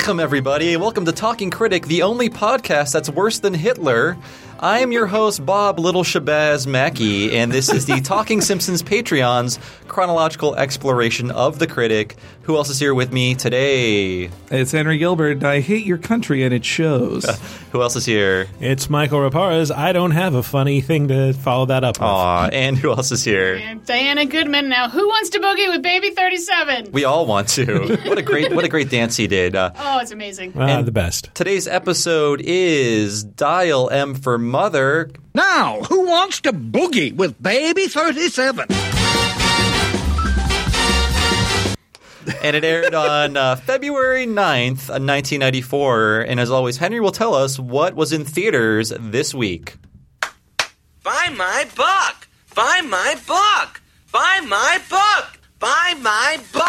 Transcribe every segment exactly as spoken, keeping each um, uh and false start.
Welcome, everybody. Welcome to Talking Critic, the only podcast that's worse than Hitler. I am your host, Bob Little Shabazz Mackey, and this is the Talking Simpsons Patreon's chronological exploration of the critic. Who else is here with me today? It's Henry Gilbert. I hate your country, and it shows. Who else is here? It's Michael Raparez. I don't have a funny thing to follow that up with. Aw, and who else is here? And Diana Goodman. Now, who wants to boogie with Baby thirty-seven? We all want to. What a great, what a great dance he did. Uh, oh, it's amazing. Ah, the best. Today's episode is Dial M for Mother. Now, who wants to boogie with Baby thirty-seven? And it aired on uh, February ninth, nineteen ninety-four. And as always, Henry will tell us what was in theaters this week. Buy my book! Buy my book! Buy my book! Buy my book!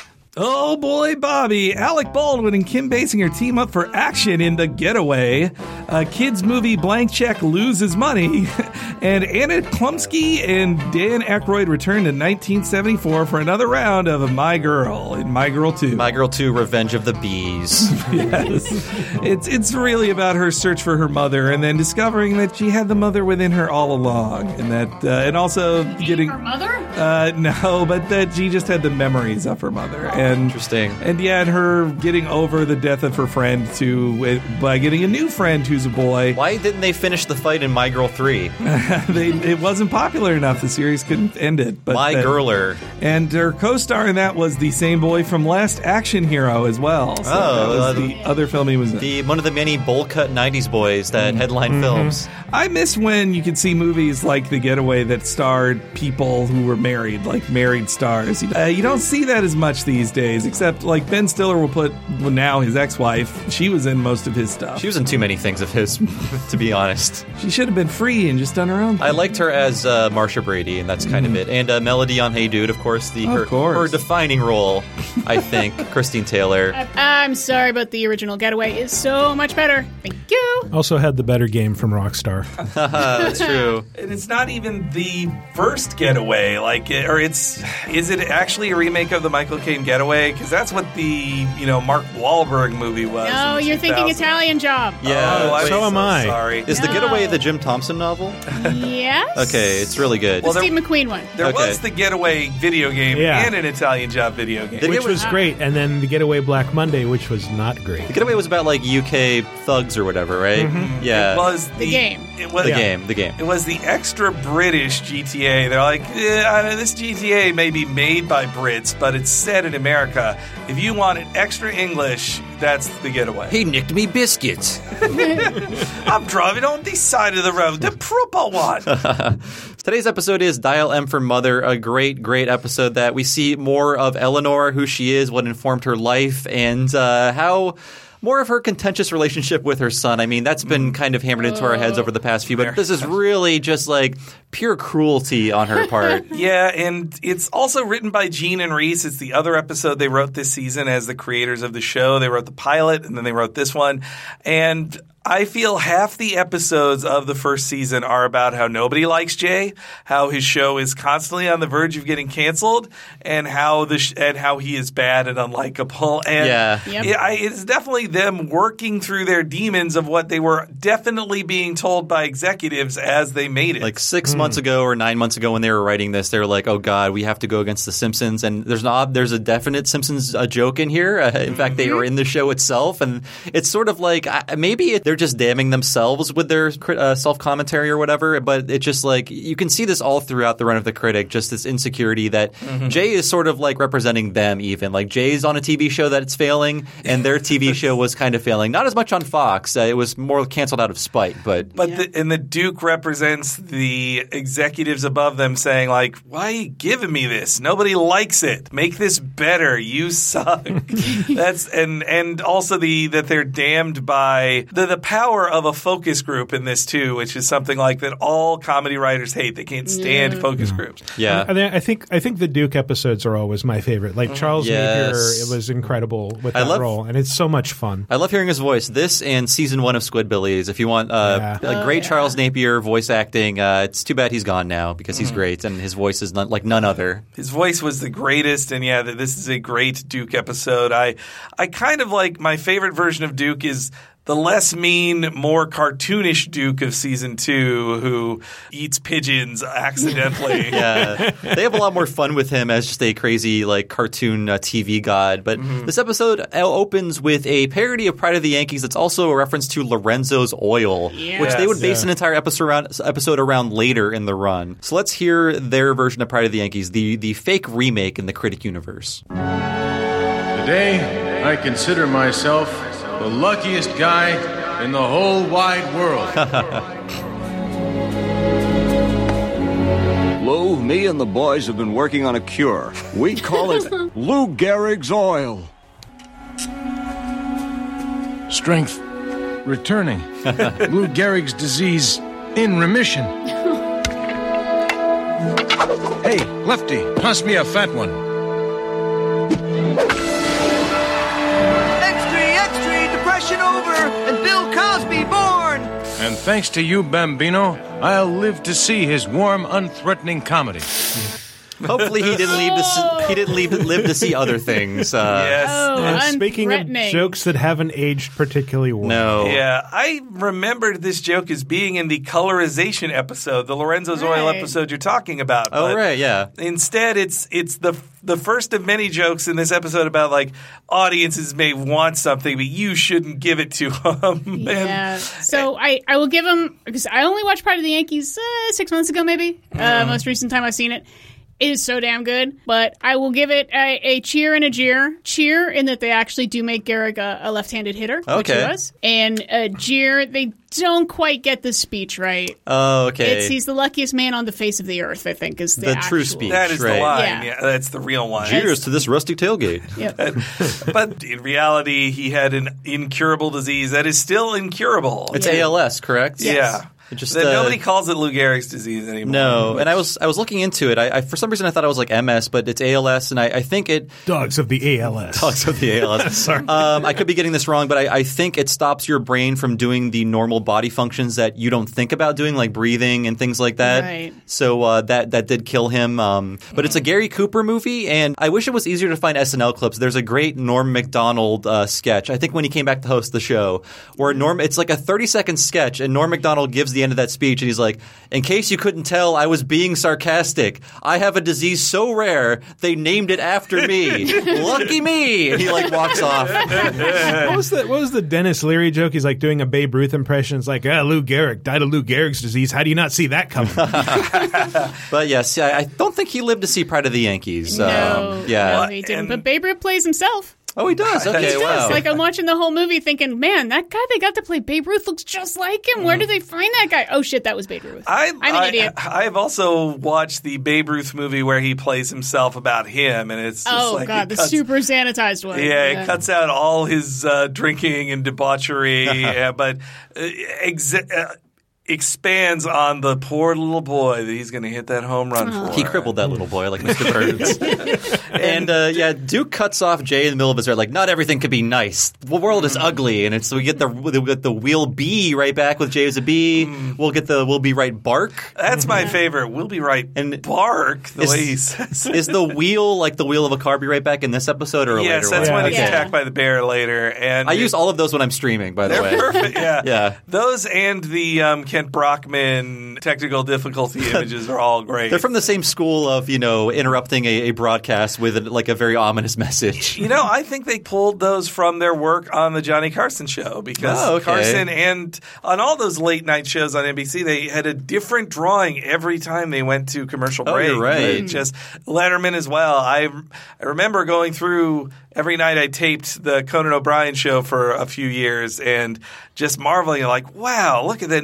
Oh boy, Bobby. Alec Baldwin and Kim Basinger team up for action in The Getaway. A kids movie Blank Check loses money. And Anna Chlumsky and Dan Aykroyd return to nineteen seventy-four for another round of My Girl in My Girl two. My Girl two, Revenge of the Bees. Yes. It's it's really about her search for her mother and then discovering that she had the mother within her all along. And that uh, and also getting Her mother? Uh, no, but that she just had the memories of her mother. And, Interesting. And yeah, and her getting over the death of her friend to by getting a new friend who's a boy. Why didn't they finish the fight in My Girl three? they, it wasn't popular enough. The series couldn't end it. But My that, Girler. And her co-star in that was the same boy from Last Action Hero as well. So Oh, that was uh, the other film he was in. The one of the many bowl-cut nineties boys that headline Mm-hmm. films. I miss when you could see movies like The Getaway that starred people who were married, like married stars. Uh, you don't see that as much these days, except like Ben Stiller will put, well, now his ex-wife, she was in most of his stuff. She was in too many things of his, to be honest. She should have been free and just done her own thing. I liked her as uh, Marsha Brady, and that's kind of it. And uh, Melody on Hey Dude, of course, the Of her, course. her defining role, I think, Christine Taylor. I- I'm sorry, but the original Getaway is so much better. Thank you. Also had the better game from Rockstar. That's true. And it's not even the first Getaway, like, or it's, is it actually a remake of the Michael Caine Getaway? Because that's what the, you know, Mark Wahlberg movie was. No, in you're thinking two thousand. Italian Job. Yeah. Oh, I'm So am I. Sorry. Is The No. Getaway the Jim Thompson novel? Yes? Okay, it's really good. The Well, there- Steve McQueen one. There Okay. was the Getaway video game Yeah. and an Italian Job video game. The Which Getaway- was great. And then the Getaway Black Monday, which was not great. The Getaway was about, like, U K thugs or whatever, right? Yeah. It was The game. It was the yeah. game, the game. It was the extra British G T A. They're like, eh, I mean, this G T A may be made by Brits, but it's set in America. If you want it extra English, that's The Getaway. He nicked me biscuits. I'm driving on this side of the road, the proper one. Today's episode is Dial M for Mother, a great, great episode that we see more of Eleanor, who she is, what informed her life, and uh, how more of her contentious relationship with her son. I mean, that's been kind of hammered into our heads over the past few, but this is really just like pure cruelty on her part. Yeah, and it's also written by Gene and Reese. It's the other episode they wrote this season as the creators of the show. They wrote the pilot, and then they wrote this one. And I feel half the episodes of the first season are about how nobody likes Jay, how his show is constantly on the verge of getting canceled, and how the sh- and how he is bad and unlikable. And Yeah. Yep. it, I, it's definitely them working through their demons of what they were definitely being told by executives as they made it. Like six months ago or nine months ago when they were writing this, they were like, oh, God, we have to go against The Simpsons. And there's not, there's a definite Simpsons uh, joke in here. Uh, in fact, they are in the show itself. And it's sort of like uh, maybe it, they're just damning themselves with their uh, self-commentary or whatever. But it's just like you can see this all throughout the run of The Critic, just this insecurity that Mm-hmm. Jay is sort of like representing them even. Like Jay's on a T V show that it's failing and their T V show was kind of failing. Not as much on Fox. Uh, it was more canceled out of spite. But But the, and the Duke represents the executives above them saying, like, why are you giving me this? Nobody likes it. Make this better. You suck. That's and and also the that they're damned by the the power of a focus group in this too, which is something like that all comedy writers hate. They can't stand Yeah. focus groups. Yeah. I, I think I think the Duke episodes are always my favorite. Like Charles Yes. Napier, it was incredible with I that love- role, and it's so much fun. I love hearing his voice. This and season one of Squidbillies. If you want uh, Yeah. a great Charles Napier voice acting, uh, it's too bad he's gone now because he's great and his voice is not, like none other. His voice was the greatest, and yeah, th- this is a great Duke episode. I, I kind of like my favorite version of Duke is the less mean, more cartoonish Duke of season two, who eats pigeons accidentally. Yeah, they have a lot more fun with him as just a crazy like cartoon uh, T V god. But this episode uh, opens with a parody of Pride of the Yankees. That's also a reference to Lorenzo's Oil, Yes. which they would base Yeah. an entire episode around, episode around later in the run. So let's hear their version of Pride of the Yankees, the the fake remake in the Critic universe. Today, I consider myself the luckiest guy in the whole wide world. Lou, me and the boys have been working on a cure. We call it Lou Gehrig's Oil. Strength returning. Lou Gehrig's disease in remission. Hey, Lefty, toss me a fat one. Extra, extra, depression over, and Bill Cosby born. And thanks to you, Bambino, I'll live to see his warm, unthreatening comedy. Hopefully, he didn't leave to see, he didn't leave, live to see other things. Uh, Yes. Oh, And speaking of unthreatening. jokes that haven't aged particularly well. No. Yeah, I remembered this joke as being in the colorization episode, the Lorenzo's Oil Right. episode you're talking about. Oh but right, yeah. Instead, it's it's the the first of many jokes in this episode about like audiences may want something, but you shouldn't give it to them. Yeah. So I, I will give him because I only watched Pride of the Yankees uh, six months ago, maybe. Uh, most recent time I've seen it. It is so damn good, but I will give it a, a cheer and a jeer. Cheer in that they actually do make Gehrig a, a left-handed hitter, which Okay. he was, and a jeer they don't quite get the speech right. Oh, okay. It's he's the luckiest man on the face of the earth. I think is the, The true actual- speech. That is Right. the line. Yeah. Yeah. That's the real one. Cheers to this rusty tailgate. Yep. But in reality, he had an incurable disease that is still incurable. It's Yeah. A L S, correct? Yeah. It just, That uh, nobody calls it Lou Gehrig's disease anymore. No, and I was I was looking into it. I, I for some reason I thought it was like M S, but it's A L S, and I, I think it Dogs of the A L S. talks of the A L S. Sorry, um, I could be getting this wrong, but I, I think it stops your brain from doing the normal body functions that you don't think about doing, like breathing and things like that. Right. So uh, that that did kill him. Um, but it's a Gary Cooper movie, and I wish it was easier to find S N L clips. There's a great Norm Macdonald uh, sketch. I think when he came back to host the show, where Norm, it's like a thirty second sketch, and Norm Macdonald gives the end of that speech, and he's like, "In case you couldn't tell, I was being sarcastic. I have a disease so rare they named it after me. Lucky me!" And he like walks off. What was the what was the Dennis Leary joke? He's like doing a Babe Ruth impression. It's like, ah, Lou Gehrig died of Lou Gehrig's disease. How do you not see that coming? But yes, I, I don't think he lived to see Pride of the Yankees. No, Um, yeah. no, he didn't. And- but Babe Ruth plays himself. Oh, he does. Okay, He wow. does. Like I'm watching the whole movie, thinking, "Man, that guy they got to play Babe Ruth looks just like him. Where did they find that guy? Oh shit, that was Babe Ruth. I, I'm an I, idiot. I've also watched the Babe Ruth movie where he plays himself about him, and it's just Oh like god, it the cuts, super sanitized one. Yeah, it cuts out all his uh, drinking and debauchery, yeah, but uh, exa- uh, expands on the poor little boy that he's going to hit that home run for. He crippled that little boy like Mister Burns. And uh, yeah, Duke cuts off Jay in the middle of his hair. Like, not everything could be nice. The world is ugly, and it's we get the we get the we'll be right back with Jay as a bee. We'll get the we'll be right bark. That's my favorite. We'll be right. And bark the is- way he says. it. Is the wheel like the wheel of a car be right back in this episode or a Yes, later that's one? when he's Yeah. attacked by the bear later. And I it- use all of those when I'm streaming. By the They're way, perfect. Yeah, Yeah. Those and the um, Kent Brockman technical difficulty images are all great. They're from the same school of you know interrupting a, a broadcast with a, like a very ominous message. You know, I think they pulled those from their work on the Johnny Carson show because Oh, okay. Carson and on all those late night shows on N B C, they had a different drawing every time they went to commercial Oh, break. you're right. But just Letterman as well. I I remember going through every night I taped the Conan O'Brien show for a few years and just marveling like, wow, look at that new thing.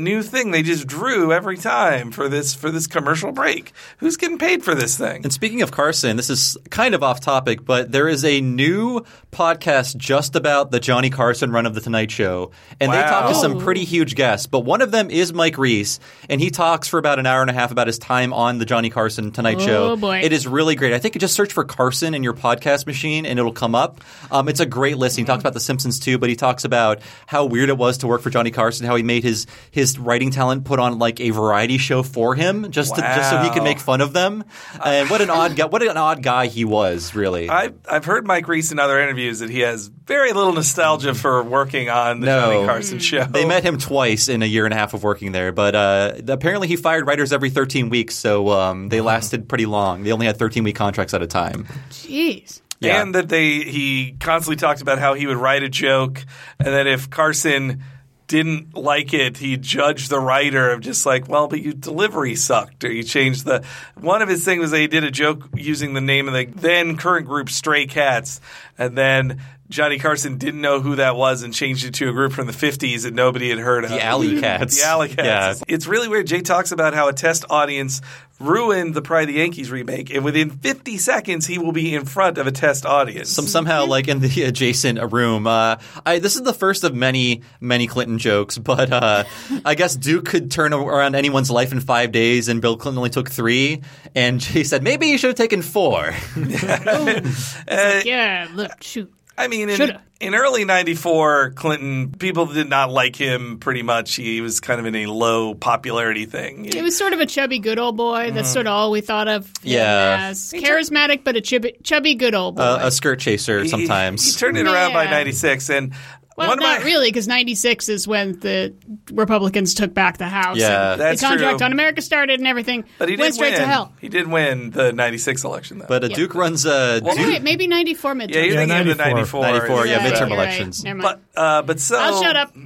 thing they just drew every time for this for this commercial break. Who's getting paid for this thing? And speaking of Carson, this is kind of off topic, but there is a new podcast just about the Johnny Carson run of The Tonight Show. And Wow. they talk to some pretty huge guests. But one of them is Mike Reese, and he talks for about an hour and a half about his time on the Johnny Carson Tonight Oh, Show. boy. It is really great. I think you just search for Carson in your podcast machine, and it'll come up. Um, it's a great listen. He talks about The Simpsons, too, but he talks about how weird it was to work for Johnny Carson, how he made his his writing talent put on like a variety show for him just to, just so he could Wow. make fun of them. And what an odd guy! What an odd guy he was, really. I've, I've heard Mike Reese in other interviews that he has very little nostalgia for working on the No. Johnny Carson show. They met him twice in a year and a half of working there, but uh, apparently he fired writers every thirteen weeks, so um, they lasted pretty long. They only had thirteen-week contracts at a time. Jeez. Yeah. And that they he constantly talked about how he would write a joke, and that if Carson didn't like it, he'd judge the writer of just like, well, but your delivery sucked, or you changed the. One of his things was that he did a joke using the name of the then current group Stray Cats, and then Johnny Carson didn't know who that was and changed it to a group from the fifties that nobody had heard of. The Alley Cats. The Alley Cats. Yeah. It's really weird. Jay talks about how a test audience ruined the Pride of the Yankees remake, and within fifty seconds he will be in front of a test audience. Some somehow like in the adjacent room. Uh, I, this is the first of many many Clinton jokes, but uh, I guess Duke could turn around anyone's life in five days, and Bill Clinton only took three. And Jay said maybe you should have taken four. Yeah, look, shoot. I mean, in, Shoulda. in early ninety-four, Clinton, people did not like him pretty much. He was kind of in a low popularity thing. It was sort of a chubby good old boy. That's Mm. sort of all we thought of him Yeah. as. Charismatic, but a chubby, chubby good old boy. Uh, a skirt chaser He- sometimes. He, turned it around by Yeah. ninety-six. And well, one of not my, really, because ninety-six is when the Republicans took back the House. Yeah. and That's the contract true. on America started and everything. But he did went straight win. to hell. He did win the ninety-six election, though. But uh, Yeah. Duke runs uh, Well, Duke, Wait, maybe ninety-four midterm. yeah, you're Yeah, thinking of the ninety-four. ninety-four. ninety-four, yeah, Right, midterm you're right. elections. Never mind. But uh, but so I'll shut up.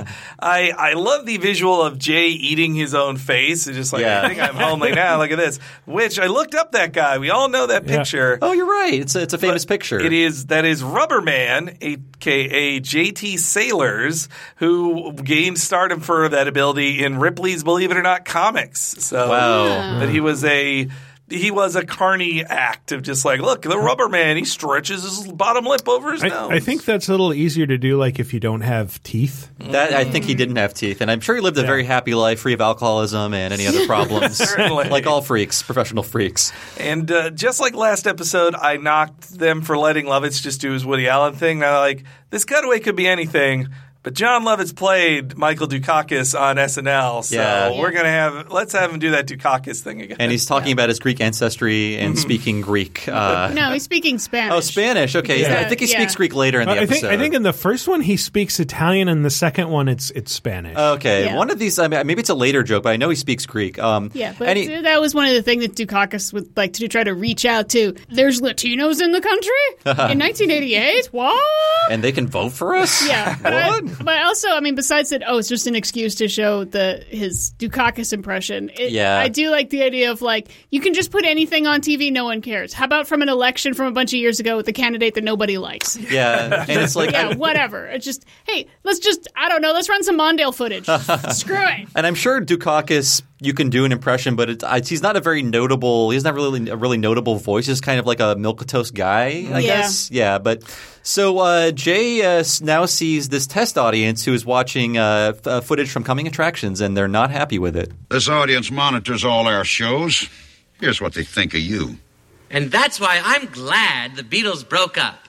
I I love the visual of Jay eating his own face. It's just like Yeah. I think I'm homely now. Look at this. Which I looked up that guy. We all know that Yeah. picture. Oh, you're right. It's a, it's a famous picture. It is that is Rubber Man, aka J T Sailors, who gained stardom for that ability in Ripley's Believe It or Not comics. So Wow. that he was a he was a carny act of just like, look, the Rubber Man, he stretches his bottom lip over his nose. I, I think that's a little easier to do, like if you don't have teeth. That I think he didn't have teeth, and I'm sure he lived a very happy life, free of alcoholism and any other problems, Certainly. like all freaks, professional freaks. And uh, just like last episode, I knocked them for letting Lovitz just do his Woody Allen thing. Now, like, this cutaway could be anything, but John Lovitz played Michael Dukakis on S N L, so Yeah. we're gonna have let's have him do that Dukakis thing again. And he's talking about his Greek ancestry and speaking Greek. Uh, No, he's speaking Spanish. oh, Spanish. Okay, Yeah. I think he Yeah. speaks Greek later in the I think episode. I think in the first one he speaks Italian, and the second one it's it's Spanish. Okay, Yeah. one of these. I mean, maybe it's a later joke, but I know he speaks Greek. Um, Yeah, but and he- that was one of the things that Dukakis would like to try to reach out to. There's Latinos in the country in nineteen eighty-eight. What? and they can vote for us. Yeah, but, I, What? but also, I mean, besides that, oh, it's just an excuse to show the his Dukakis impression. It, Yeah. I do like the idea of like you can just put anything on T V, no one cares. How about from an election from a bunch of years ago with a candidate that nobody likes? Yeah, and it's like, Yeah, I- whatever. It's just hey, let's just I don't know, let's run some Mondale footage. Screw it. and I'm sure Dukakis, you can do an impression, but it's, I, he's not a very notable. He's not really a really notable voice. He's kind of like a milquetoast guy, I Yeah. guess. Yeah, but so uh, Jay uh, now sees this test audience who is watching uh, f- uh, footage from coming attractions, and they're not happy with it. This audience monitors all our shows. Here's what they think of you. And that's why I'm glad the Beatles broke up.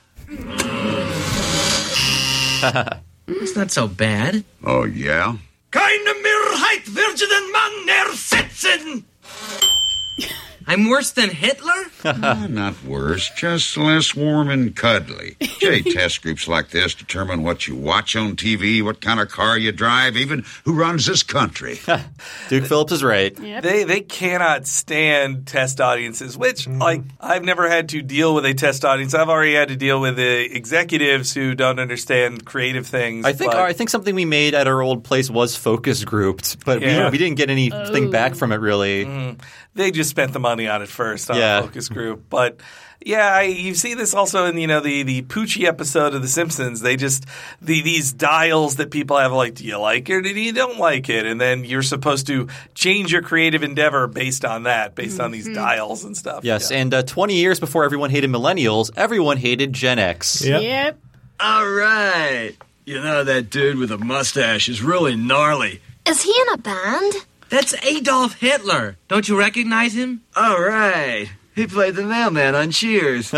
It's not so bad. Oh, yeah? Keine Mehrheit werden man ersetzen. I'm worse than Hitler? Ah, not worse, just less warm and cuddly. Jay, test groups like this determine what you watch on T V, what kind of car you drive, even who runs this country. Duke Phillips is right. Yep. They they cannot stand test audiences, which like I've never had to deal with a test audience. I've already had to deal with the executives who don't understand creative things. I think but- our, I think something we made at our old place was focus grouped, but Yeah. we, we didn't get anything Oh. back from it really. they just spent the money money on it first on Yeah. focus group. But yeah, I, you see this also in you know the the Poochie episode of The Simpsons. They just the these dials that people have like, do you like it or do you don't like it? And then you're supposed to change your creative endeavor based on that, based on these dials and stuff. Yes, Yeah. and uh, twenty years before everyone hated millennials, everyone hated Gen X. Yep. Yep. All right. You know, that dude with a mustache is really gnarly. Is he in a band? That's Adolf Hitler. Don't you recognize him? All right. He played the mailman on Cheers.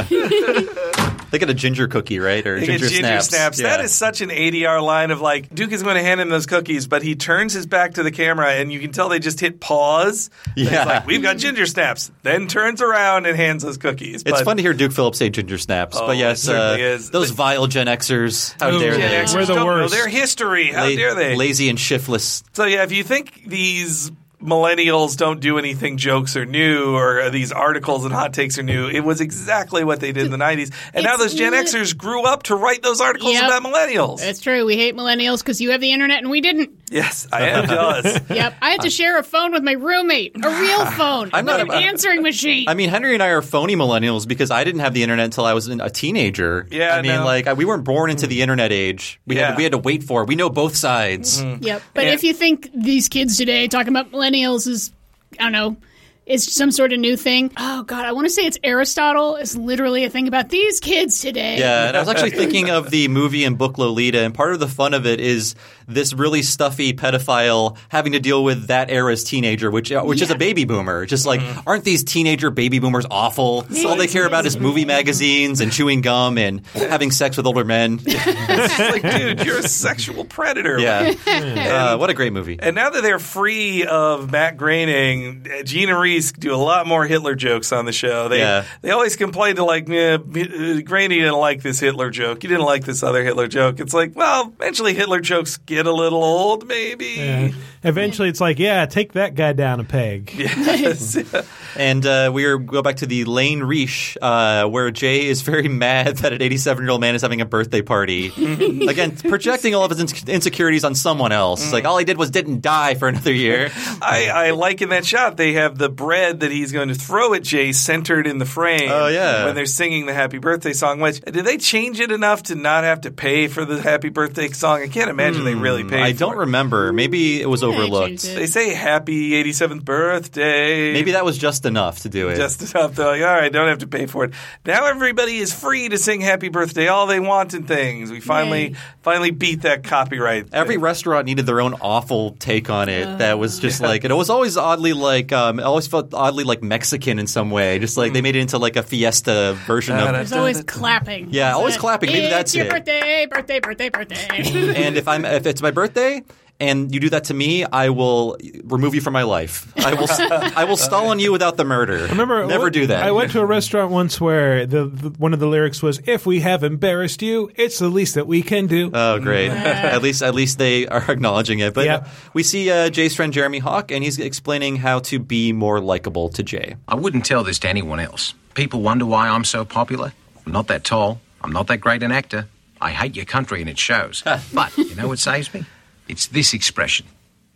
They get a ginger cookie, right? Or They ginger, get ginger snaps. snaps. Yeah. That is such an A D R line of like, Duke is going to hand him those cookies, but he turns his back to the camera and you can tell they just hit pause. And Yeah. It's like, we've got ginger snaps. Then turns around and hands us cookies. It's But fun to hear Duke Phillips say ginger snaps. Oh, but yes, it certainly uh, is. those vile Gen Xers, how Ooh, dare Gen they? Xers We're the don't worst. know their history. How La- dare they? Lazy and shiftless. So yeah, if you think these millennials don't do anything jokes are new or these articles and hot takes are new, it was exactly what they did in the nineties. And now It's those Gen lit- Xers grew up to write those articles Yep. about millennials. That's true. We hate millennials because you have the internet and we didn't. Yes, I am jealous. Yep. I had to share a phone with my roommate, a real phone, I'm not not an a- answering machine. I mean, Henry and I are phony millennials because I didn't have the internet until I was a teenager. Yeah, I mean, no. like we weren't born into the internet age. We Yeah. had we had to wait for it. We know both sides. Yep. But And- if you think these kids today talking about millennials is, I don't know, is some sort of new thing. Oh, God, I want to say it's Aristotle is literally a thing about these kids today. Yeah, and I was actually thinking of the movie and book Lolita, and part of the fun of it is this really stuffy pedophile having to deal with that era's teenager, which which is a baby boomer. Just like, aren't these teenager baby boomers awful? All they care about is movie magazines and chewing gum and having sex with older men. It's like, dude, you're a sexual predator. Yeah. Uh, what a great movie. And now that they're free of Matt Groening, Gene and Reese do a lot more Hitler jokes on the show. They Yeah. they always complain to like, eh, Groening didn't like this Hitler joke. You didn't like this other Hitler joke. It's like, well, eventually Hitler jokes get a little old, maybe. Yeah. Eventually, it's like, yeah, take that guy down a peg. Yes. And uh, we are, go back to the Lane Reach, uh, where Jay is very mad that an eighty-seven-year-old man is having a birthday party. Again, projecting all of his in- insecurities on someone else. Like, all he did was didn't die for another year. I, I like in that shot, they have the bread that he's going to throw at Jay centered in the frame. Oh, yeah. When they're singing the happy birthday song. Which, did they change it enough to not have to pay for the happy birthday song? I can't imagine they really paid I for don't it. remember. Maybe it was they overlooked. changed it. They say happy eighty-seventh birthday. Maybe that was just enough to do it. Just enough. They're like, all right, don't have to pay for it. Now everybody is free to sing happy birthday all they want and things. We finally Yay. finally beat that copyright. Every thing. restaurant needed their own awful take on it. that was just like, and it was always oddly like, um, it always felt oddly like Mexican in some way. Just like they made it into like a fiesta version of. There's always clapping. Yeah, always But clapping. Maybe it's that's your it. birthday, birthday, birthday, birthday. And if I'm if it's my birthday and you do that to me, I will remove you from my life. I will I will stall on you without the murder. Remember, never what- do that. I went to a restaurant once where the, the one of the lyrics was, "If we have embarrassed you, it's the least that we can do." Oh, great! at least, at least they are acknowledging it. But Yeah. we see uh, Jay's friend Jeremy Hawk, and he's explaining how to be more likable to Jay. I wouldn't tell this to anyone else. People wonder why I'm so popular. I'm not that tall. I'm not that great an actor. I hate your country and it shows. But you know what saves me? It's this expression.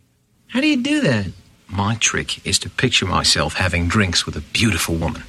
How do you do that? My trick is to picture myself having drinks with a beautiful woman.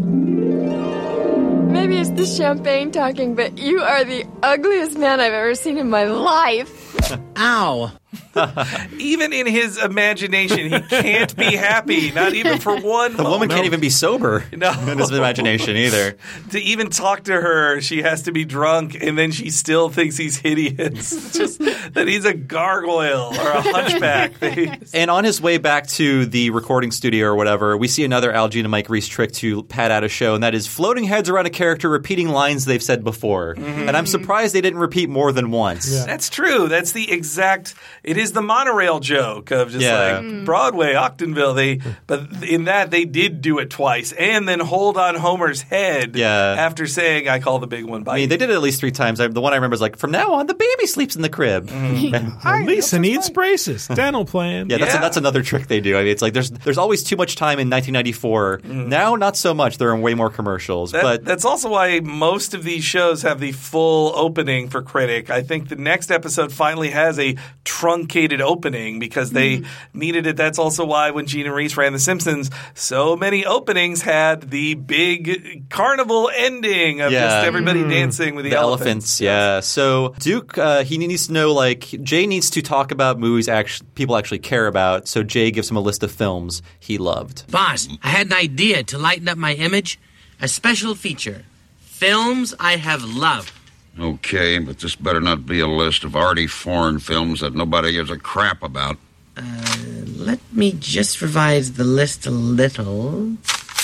Maybe it's the champagne talking, but you are the ugliest man I've ever seen in my life. Ow. Even in his imagination, he can't be happy. Not even for one. The woman can't even be sober No. in his imagination either. To even talk to her, she has to be drunk, and then she still thinks he's hideous. Just that he's a gargoyle or a hunchback. And on his way back to the recording studio or whatever, we see another Al Jean and Mike Reese trick to pad out a show, and that is floating heads around a character repeating lines they've said before. Mm-hmm. And I'm surprised they didn't repeat more than once. Yeah. That's true. That's the exact. It is the monorail joke of just Yeah. like Broadway, Octonville. They, but in that they did do it twice, and then hold on Homer's head. Yeah. After saying, "I call the big one." Bite. I mean, they did it at least three times. I, the one I remember is like, from now on, the baby sleeps in the crib. Mm-hmm. Lisa needs braces. Dental plan. Yeah, that's Yeah. that's another trick they do. I mean, it's like there's there's always too much time in nineteen ninety-four. Now, not so much. There are way more commercials, That- but that's also why most of these shows have the full opening for Critic. I think the next episode finally finally has a truncated opening because they mm. needed it. That's also why when Gene and Reese ran The Simpsons, so many openings had the big carnival ending of yeah. just everybody mm. dancing with the, the elephants. elephants. Yeah. So Duke, uh, he needs to know, like, Jay needs to talk about movies actually, people actually care about. So Jay gives him a list of films he loved. Boss, I had an idea to lighten up my image. A special feature. Films I have loved. Okay, but this better not be a list of arty foreign films that nobody gives a crap about. Uh, let me just revise the list a little.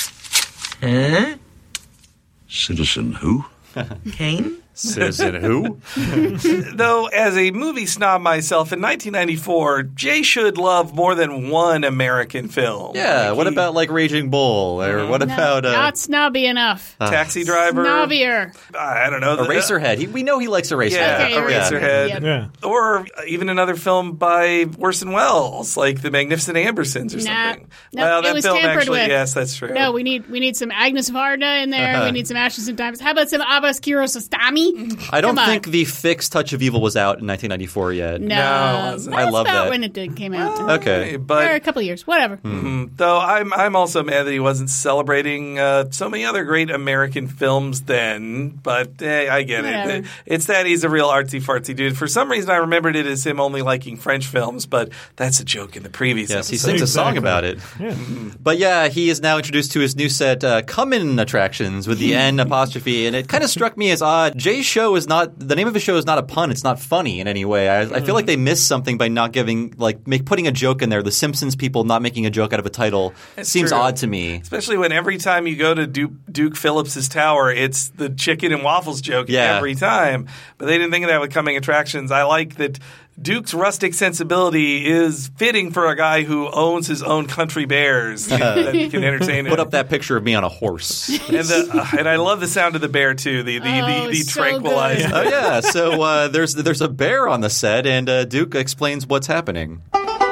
Huh? Citizen who? Kane? Citizen who? Though, as a movie snob myself, in nineteen ninety-four, Jay should love more than one American film. Yeah, like what he, about, like, Raging Bull? Or what no, about... Uh, not snobby enough. uh, Taxi Driver? Snobbier. I don't know. Eraserhead. He, we know he likes Eraserhead. Yeah, Okay, Eraserhead. Yep. Yeah. Or even another film by Orson Welles, like The Magnificent Ambersons or Nah, something. no, well, it that was film tampered actually, with. yes, that's true. No, we need we need some Agnes Varda in there. Uh-huh. We need some Ashes and Diamonds. How about some Abbas Kiarostami? I don't Come on. think the fixed Touch of Evil was out in nineteen ninety-four yet. No, No, it wasn't. I love about that. when it did came out. Okay. but or a couple of years, whatever. Mm, though I'm I'm also mad that he wasn't celebrating uh, so many other great American films then. But eh, I get Whatever. it. It's that he's a real artsy fartsy dude. For some reason, I remembered it as him only liking French films, but that's a joke in the previous. Yes, he episode. sings a song Exactly. about it. Yeah. But yeah, he is now introduced to his new set, uh, Come-In Attractions with the N apostrophe, and it kind of struck me as odd. Jay's show is not, the name of his show is not a pun, it's not funny in any way. I, I feel like they missed something by not giving, like, make, putting a joke in there. The Simpsons people not making a joke out of a title It's seems true. odd to me. Especially when every time you go to Duke, Duke Phillips's tower, it's the chicken and waffles joke Yeah. every time. But they didn't think of that with Coming Attractions. I like that Duke's rustic sensibility is fitting for a guy who owns his own country bears that he can entertain. Put it. up that picture of me on a horse. And, the, uh, and I love the sound of the bear too. The the Oh, the, the so tranquilizer. good. Oh yeah, so uh, there's there's a bear on the set, and uh, Duke explains what's happening.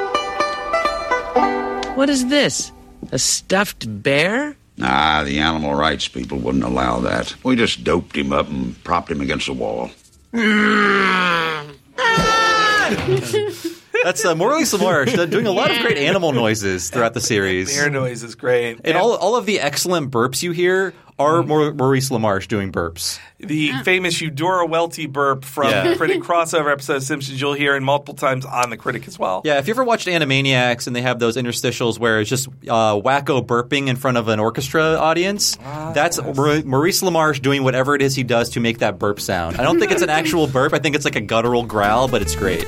What is this? A stuffed bear? Nah, the animal rights people wouldn't allow that. We just doped him up and propped him against the wall. That's uh, Maurice LaMarche doing a lot of great animal noises throughout the series. Bear noise is great. And all all of the excellent burps you hear are Maur- Maurice LaMarche doing burps. The famous Eudora Welty burp from Yeah. the Critic crossover episode of Simpsons you'll hear in multiple times on the Critic as well. Yeah, if you ever watched Animaniacs and they have those interstitials where it's just uh, wacko burping in front of an orchestra audience, that's Maur- Maurice LaMarche doing whatever it is he does to make that burp sound. I don't think it's an actual burp. I think it's like a guttural growl, but it's great.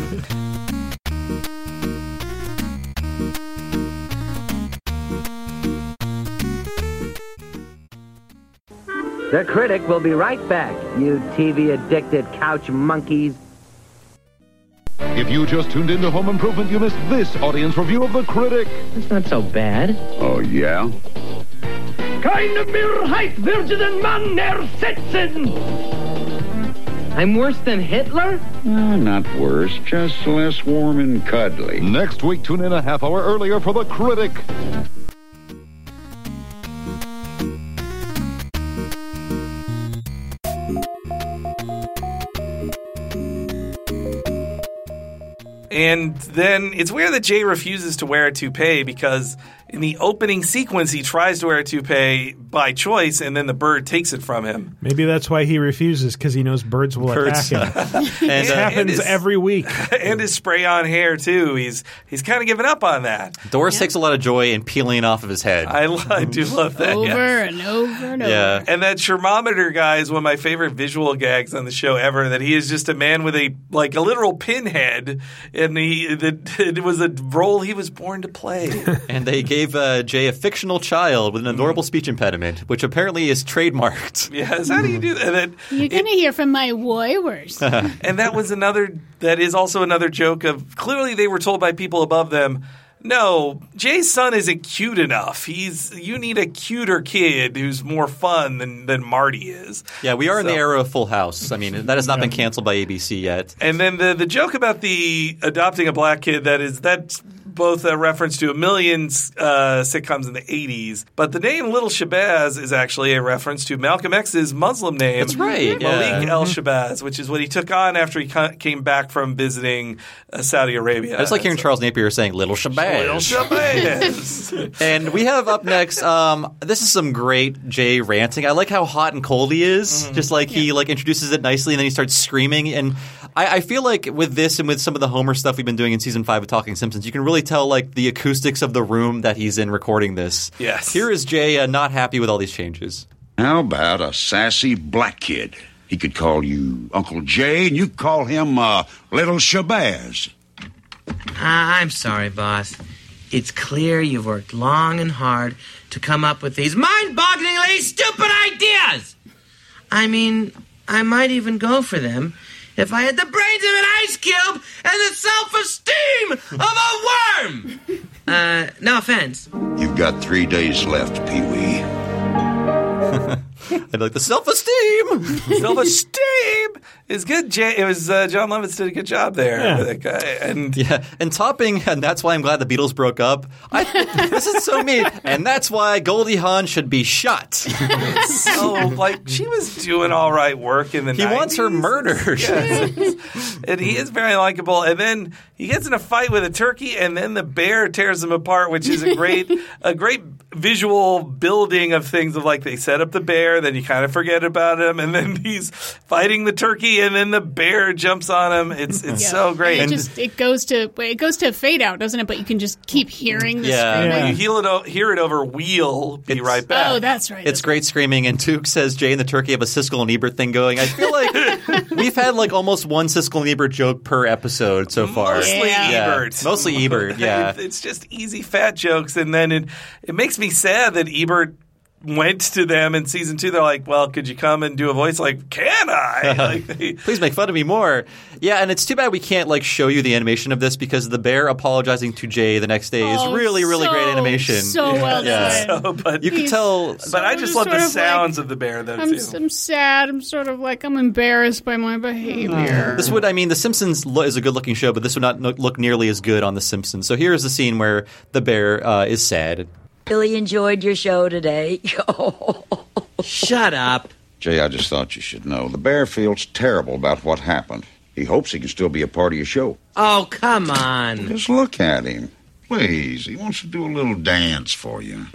The Critic will be right back, you T V-addicted couch monkeys. If you just tuned into Home Improvement, you missed this audience review of The Critic. It's not so bad. Oh, yeah? Keine Mehrheit würde den Mann ersetzen. I'm worse than Hitler? Uh, not worse, just less warm and cuddly. Next week, tune in a half hour earlier for The Critic. And then it's weird that Jay refuses to wear a toupee because in the opening sequence he tries to wear a toupee by choice and then the bird takes it from him. Maybe that's why he refuses, because he knows birds will Birds. attack him. And, It uh, happens and his- every week. And his spray on hair too. He's he's kind of given up on that. Doris takes a lot of joy in peeling off of his head. I, lo- I do love that. Over yes. and over and over. Yeah. And that thermometer guy is one of my favorite visual gags on the show ever. That he is just a man with a like a literal pinhead, and he that it was a role he was born to play. And they gave uh, Jay a fictional child with an adorable speech impediment, which apparently is trademarked. Yes, how do you do that? And, then You're going to hear from my warriors. and that was another. That is also another joke of clearly they were told by people above them. No, Jay's son isn't cute enough. He's you need a cuter kid who's more fun than, than Marty is. Yeah, we are in So- the era of Full House. I mean, that has not been canceled by A B C yet. And then the the joke about the adopting a black kid that is that's both a reference to a million uh, sitcoms in the eighties, but the name Little Shabazz is actually a reference to Malcolm X's Muslim name. That's right. Malik Yeah. El Shabazz, which is what he took on after he ca- came back from visiting uh, Saudi Arabia. I just like hearing Charles Napier saying Little Shabazz. Little Shabazz. And we have up next, um, this is some great Jay ranting. I like how hot and cold he is. Mm-hmm. Just like he like introduces it nicely and then he starts screaming. And I, I feel like with this and with some of the Homer stuff we've been doing in season five of Talking Simpsons, you can really tell like the acoustics of the room that he's in recording this. Yes. Here is Jay uh, not happy with all these changes. How about a sassy black kid? He could call you Uncle Jay, and you could call him uh, Little Shabazz. Uh, I'm sorry, boss. It's clear you've worked long and hard to come up with these mind-bogglingly stupid ideas. I mean, I might even go for them if I had the brains of an ice cube and the self-esteem of a worm. Uh, no offense. You've got three days left, Pee-wee. I'd like the self-esteem. Self-esteem is good. Jay, it was uh, John Lovitz did a good job there. Yeah. That guy. And yeah, and topping, and that's why I'm glad the Beatles broke up. I, this is so mean, and that's why Goldie Hawn should be shot. so, like, she was doing all right work in the He nineties. wants her murdered. Yes. And he is very likable. And then he gets in a fight with a turkey, and then the bear tears him apart, which is a great, a great visual building of things of like they set up the bear, then you kind of forget about him, and then he's fighting the turkey, and then the bear jumps on him. It's it's Yeah. so great. And it just it goes to it goes to fade out, doesn't it? But you can just keep hearing the screaming. When you hear it, o- hear it over "We'll be right back." Oh, that's right. It's great screaming, and Duke says Jay and the turkey have a Siskel and Ebert thing going. I feel like we've had like almost one Siskel and Ebert joke per episode so far. Mostly Yeah. Ebert. Mostly Ebert, yeah. It's just easy fat jokes, and then it it makes me sad that Ebert went to them in season two. They're like, "Well, could you come and do a voice?" Like, can I? Like, they, Please make fun of me more. Yeah, and it's too bad we can't like show you the animation of this because the bear apologizing to Jay the next day Oh, is really, really so, great animation. so well Yeah. done. So, but You can tell. But I just love sort the of sounds of the bear, though. I'm, too. I'm sad. I'm sort of like I'm embarrassed by my behavior. This would, I mean, The Simpsons lo- is a good-looking show, but this would not no- look nearly as good on The Simpsons. So here's the scene where the bear uh, is sad. Really enjoyed your show today. Shut up. Jay, I just thought you should know. The bear feels terrible about what happened. He hopes he can still be a part of your show. Oh, come on. Just look at him. Please, he wants to do a little dance for you.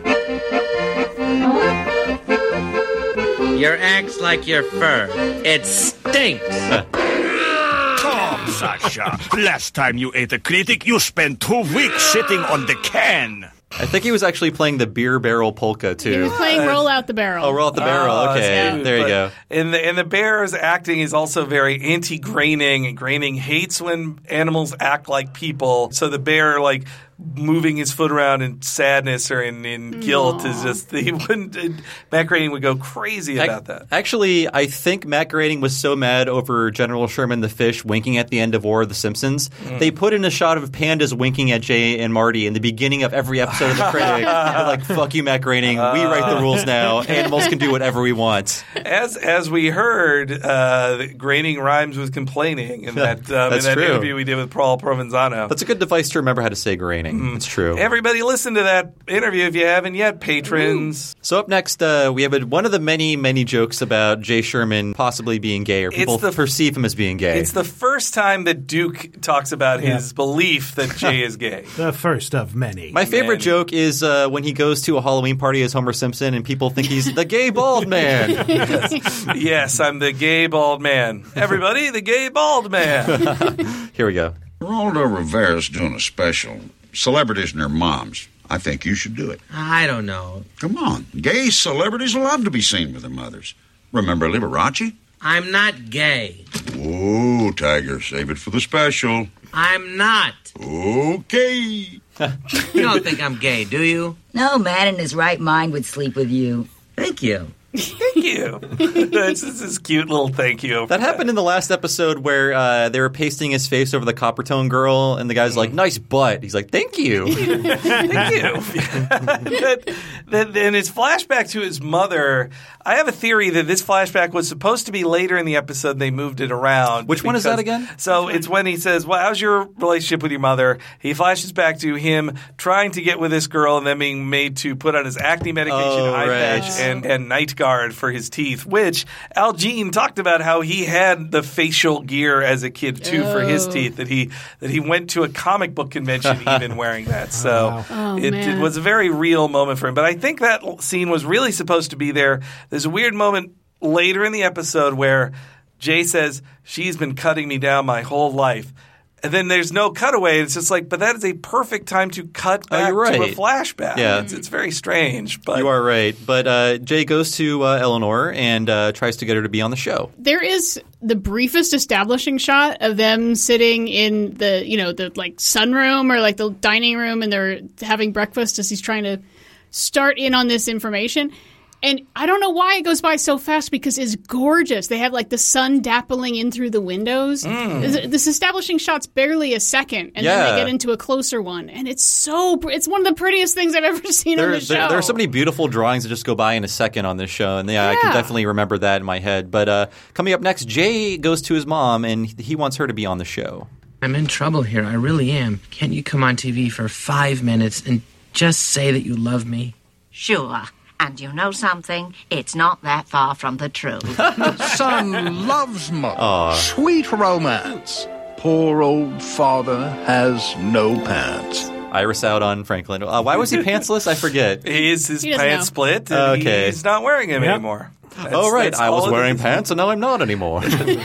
Your act's like your fur. It stinks. Come, Sasha. Last time you ate a critic, you spent two weeks sitting on the can. I think he was actually playing the beer barrel polka, too. He was playing Roll Out the Barrel. Oh, Roll Out the Barrel. Oh, Okay, that's cute. there you But- go. And the and the bear's acting is also very anti-graining. And Graining hates when animals act like people. So the bear, like, moving his foot around in sadness or in, in guilt is just he wouldn't. Matt Groening would go crazy about that. Actually, I think Matt Groening was so mad over General Sherman the Fish winking at the end of War of the Simpsons. Mm. They put in a shot of pandas winking at Jay and Marty in the beginning of every episode of The Critic. They're like, fuck you, Matt Groening. We write the rules now. Animals can do whatever we want. As as we heard, uh, Groening rhymes with complaining in that um, in That's that true. interview we did with Paul Provenzano. That's a good device to remember how to say Groening. It's true. Everybody listen to that interview if you haven't yet, patrons. So up next, uh, we have a, one of the many, many jokes about Jay Sherman possibly being gay, or people It's the- perceive him as being gay. It's the first time that Duke talks about Yeah. his belief that Jay is gay. The first of many. My favorite Man. joke is uh, when he goes to a Halloween party as Homer Simpson and people think he's the gay bald man. yes. yes, I'm the gay bald man. Everybody, the gay bald man. Here we go. Geraldo Rivera's doing a special. Celebrities and their moms. I think you should do it. I don't know. Come on. Gay celebrities love to be seen with their mothers. Remember Liberace? I'm not gay. Ooh, Tiger, save it for the special. I'm not. Okay. You don't think I'm gay, do you? No man in his right mind would sleep with you. Thank you. Thank you. It's just this cute little thank you. That happened in the last episode where uh, they were pasting his face over the Coppertone girl, and the guy's like, nice butt. He's like, thank you. Thank you. that, that, and his flashback to his mother, I have a theory that this flashback was supposed to be later in the episode. They moved it around. Which one is that again? So it's when he says, well, how's your relationship with your mother? He flashes back to him trying to get with this girl and then being made to put on his acne medication, Oh, eye right. patch, and, and night guard for his teeth, which Al Jean talked about how he had the facial gear as a kid too for his Oh. teeth, that he that he went to a comic book convention even wearing that. So Oh, it, man. it was a very real moment for him. But I think that l- scene was really supposed to be there. There's a weird moment later in the episode where Jay says, she's been cutting me down my whole life. And then there's no cutaway. It's just like, but that is a perfect time to cut Oh, back you're right. to a flashback. Yeah. It's, it's very strange. But You are right. But uh, Jay goes to uh, Eleanor and uh, tries to get her to be on the show. There is the briefest establishing shot of them sitting in the, you know, the like sunroom or like the dining room, and they're having breakfast as he's trying to start in on this information. And I don't know why it goes by so fast because it's gorgeous. They have like the sun dappling in through the windows. This, this establishing shot's barely a second, and then Yeah. they get into a closer one, and it's so pr- it's one of the prettiest things I've ever seen on There, the show. there, there are so many beautiful drawings that just go by in a second on this show, and yeah, I can Yeah. definitely remember that in my head. But uh, coming up next, Jay goes to his mom, and he wants her to be on the show. I'm in trouble here. I really am. Can't you come on T V for five minutes and just say that you love me? Sure. And you know something? It's not that far from the truth. Son loves mother. Aw. Sweet romance. Poor old father has no pants. Iris out on Franklin. Uh, why was he pantsless? I forget. His, his He doesn't pants know. split, and Okay. he's not wearing them Yep. anymore. That's- oh, right. that's I was all it wearing is. pants, and now I'm not anymore.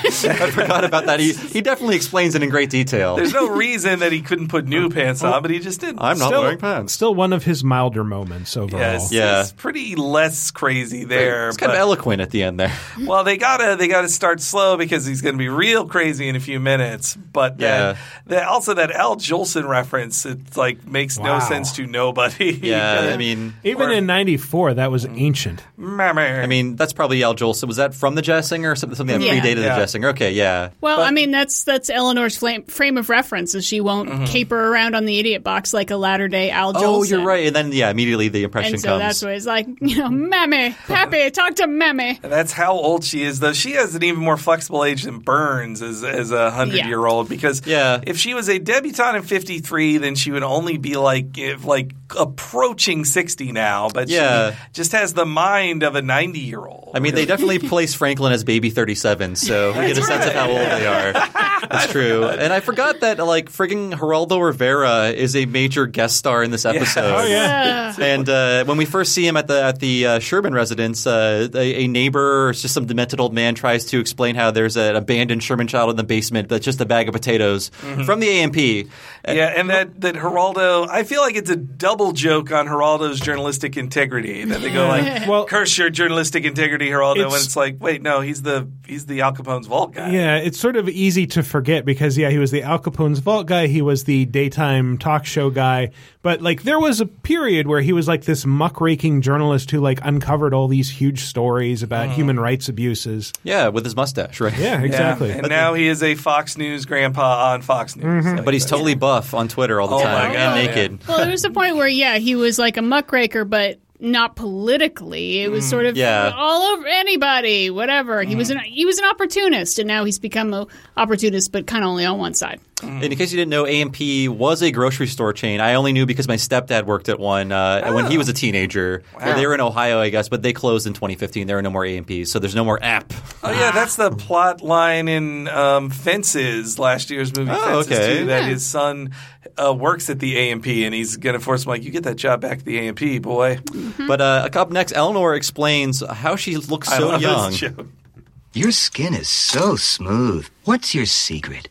I forgot about that. He, he definitely explains it in great detail. There's no reason that he couldn't put new pants on, but he just didn't. I'm not Still- wearing pants. Still one of his milder moments overall. Yes, Yeah. it's pretty less crazy there. It's kind but- of eloquent at the end there. Well, they gotta they gotta start slow because he's going to be real crazy in a few minutes. But then, Yeah. that, also that Al Jolson reference, it like makes no Wow. sense to nobody. Yeah, I mean, Even Or- in ninety-four, that was ancient. I mean, that's probably Al Jolson. Was that from the Jazz Singer or something, something that Yeah. predated Yeah. the Jazz Singer? Okay, yeah. Well, I mean, that's that's Eleanor's flame, frame of reference, is she won't Mm-hmm. caper around on the idiot box like a latter-day Al Jolson. Oh, you're right. And then, yeah, immediately the impression And so comes. that's what it's like, you know, Mammy, Pappy, talk to Mammy. And that's how old she is, though. She has an even more flexible age than Burns as, as a hundred-year-old. Because Yeah. if she was a debutante in fifty-three, then she would only be like if, like approaching sixty now. But Yeah. she just has the mind of a ninety-year-old. I mean, they definitely place Franklin as baby thirty-seven, so we get a sense of how old they are. That's true. And I forgot that, like, frigging Geraldo Rivera is a major guest star in this episode. Oh, yeah. And uh, when we first see him at the at the uh, Sherman residence, uh, a, a neighbor, or just some demented old man, tries to explain how there's an abandoned Sherman child in the basement that's just a bag of potatoes from the A M P. Yeah, and that, that Geraldo, I feel like it's a double joke on Geraldo's journalistic integrity. That they go like, Well- curse your journalistic integrity, Geraldo, when It's- it's like, wait, no, he's the he's the Al Capone's vault guy. Yeah, it's sort of easy to forget because, yeah, he was the Al Capone's vault guy. He was the daytime talk show guy. But, like, there was a period where he was, like, this muckraking journalist who, like, uncovered all these huge stories about human rights abuses. Yeah, with his mustache, right? Yeah, exactly. And now he is a Fox News grandpa on Fox News. So But he's that's- totally buff on Twitter all the Oh time my and God, naked. Well, there was a point where, yeah, he was like a muckraker, but not politically. It was sort of Yeah. all over anybody, whatever. He was an he was an opportunist, and now he's become a opportunist, but kind of only on one side. And in case you didn't know, A M P was a grocery store chain. I only knew because my stepdad worked at one uh, when he was a teenager. Wow. They were in Ohio, I guess, but they closed in twenty fifteen. There are no more A M Ps, so there's no more app. Oh yeah, that's the plot line in um, Fences, last year's movie Oh, Fences okay. too. That Yeah. his son uh, works at the A M P, and he's going to force him like, you get that job back at the A M P, boy. But uh, up next, Eleanor explains how she looks I so love young. this joke. Your skin is so smooth. What's your secret?